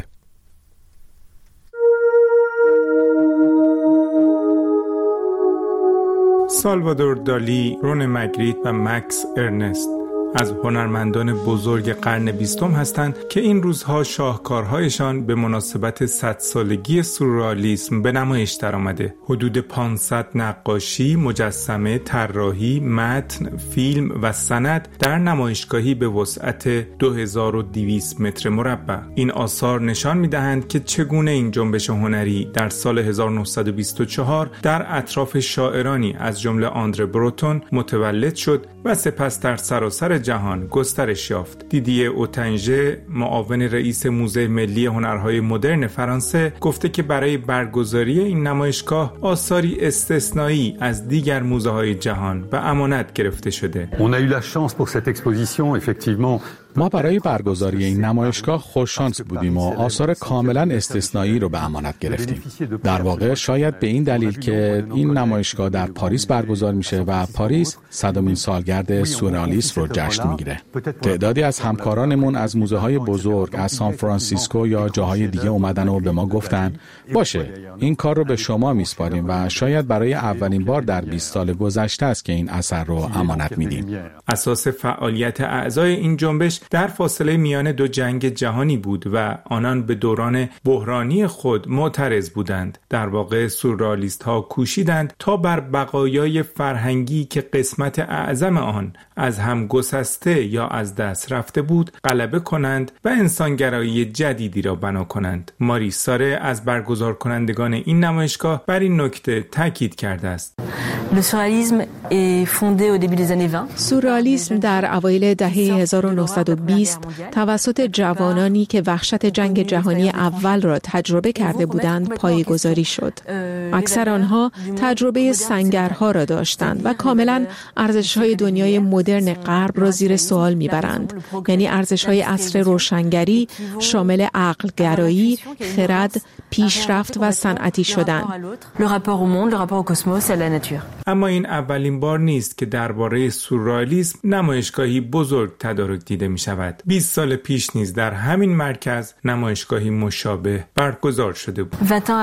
Speaker 18: سالوادور دالی، رون مگریت و مکس ارنست از هنرمندان بزرگ قرن 20 هستند که این روزها شاهکارهایشان به مناسبت 100 سالگی سورئالیسم به نمایش درآمده. حدود 500 نقاشی، مجسمه، طراحی، متن، فیلم و سند در نمایشگاهی به وسعت 2200 متر مربع. این آثار نشان می‌دهند که چگونه این جنبش هنری در سال 1924 در اطراف شاعرانی از جمله آندره بروتون متولد شد و سپس در سراسر جهان گسترش یافت. دیدیه اوتنژه، معاون رئیس موزه ملی هنرهای مدرن فرانسه، گفته که برای برگزاری این نمایشگاه آثاری استثنایی از دیگر موزه‌های جهان به امانت گرفته شده.
Speaker 19: ما برای برگزاری این نمایشگاه خوششانس بودیم و آثار کاملا استثنایی رو به امانت گرفتیم. در واقع شاید به این دلیل که این نمایشگاه در پاریس برگزار میشه و پاریس 100مین سالگرد سورئالیسم رو جشن میگیره. تعدادی از همکارانمون از موزه‌های بزرگ از سان فرانسیسکو یا جاهای دیگه اومدن و به ما گفتن باشه این کار رو به شما میسپاریم و شاید برای اولین بار در 20 سال گذشته است که این اثر رو امانت میدیم.
Speaker 18: اساس فعالیت اعضای این جنبش در فاصله میان دو جنگ جهانی بود و آنان به دوران بحرانی خود معترض بودند. در واقع سورئالیست ها کوشیدند تا بر بقایای فرهنگی که قسمت اعظم آن از هم گسسته یا از دست رفته بود غلبه کنند و انسانگرایی جدیدی را بنا کنند. ماریس ساره از برگزار کنندگان این نمایشگاه بر این نکته تاکید کرده است.
Speaker 3: سورئالیسم در اوایل دهه 1920 توسط جوانانی که وحشت جنگ جهانی اول را تجربه کرده بودند پایه‌گذاری شد. اکثر آنها تجربه سنگرها را داشتند و کاملا ارزش‌های دنیای مدرن غرب را زیر سوال می‌برند. یعنی ارزش‌های عصر روشنگری شامل عقل‌گرایی، خرد، پیشرفت و صنعتی شدن.
Speaker 18: اما این اولین بار نیست که درباره سورئالیسم نمایشگاهی بزرگ تدارک دیده می شود. 20 سال پیش نیز در همین مرکز نمایشگاهی مشابه برگزار شده بود.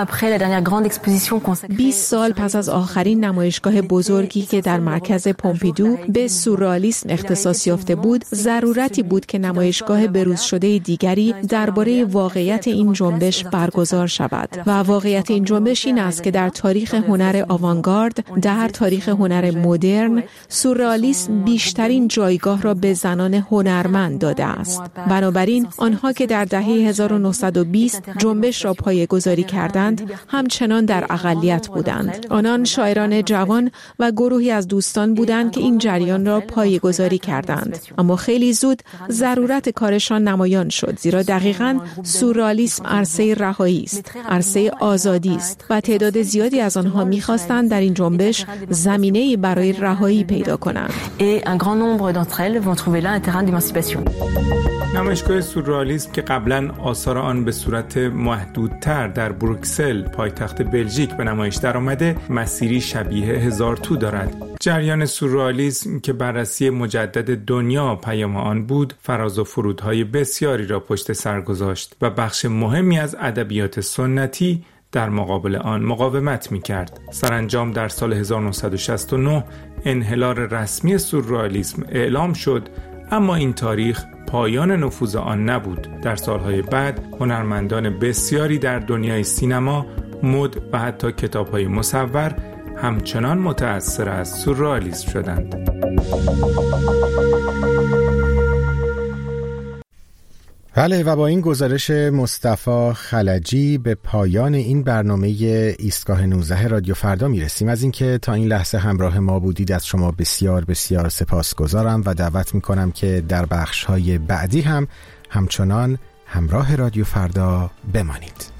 Speaker 3: 20 سال پس از آخرین نمایشگاه بزرگی که در مرکز پومپیدو به سورئالیسم اختصاص یافته بود، ضرورتی بود که نمایشگاه بروز شده دیگری درباره واقعیت این جنبش برگزار شود. و واقعیت این جنبش این است که در تاریخ هنر آوانگارد، در تاریخ هنر مدرن، سورئالیسم بیشترین جایگاه را به زنان هنرمند نیرومند داده است. بنابراین آنها که در دهه 1920 جنبش را پایه‌گذاری کردند همچنان در اقلیت بودند. آنان شاعران جوان و گروهی از دوستان بودند که این جریان را پایه‌گذاری کردند، اما خیلی زود ضرورت کارشان نمایان شد، زیرا دقیقاً سورئالیسم عرصه رهایی است، عرصه آزادی است و تعداد زیادی از آنها می‌خواستند در این جنبش زمینه‌ای برای رهایی پیدا کنند.
Speaker 18: نمایشگاه سورئالیسم که قبلا آثار آن به صورت محدودتر در بروکسل پایتخت بلژیک به نمایش درآمده، مسیری شبیه هزار تو دارد. جریان سورئالیسم که بررسی مجدد دنیا پیام آن بود، فراز و فرودهای بسیاری را پشت سر گذاشت و بخش مهمی از ادبیات سنتی در مقابل آن مقاومت می‌کرد. سرانجام در سال 1969 انحلال رسمی سورئالیسم اعلام شد، اما این تاریخ پایان نفوذ آن نبود. در سالهای بعد هنرمندان بسیاری در دنیای سینما، مد و حتی کتاب‌های مصور همچنان متأثر از سورئالیسم شدند.
Speaker 1: بله، و با این گزارش مصطفی خلجی به پایان این برنامه ایستگاه 19 رادیو فردا میرسیم. از اینکه تا این لحظه همراه ما بودید از شما بسیار بسیار سپاسگزارم و دعوت میکنم که در بخش‌های بعدی هم همچنان همراه رادیو فردا بمانید.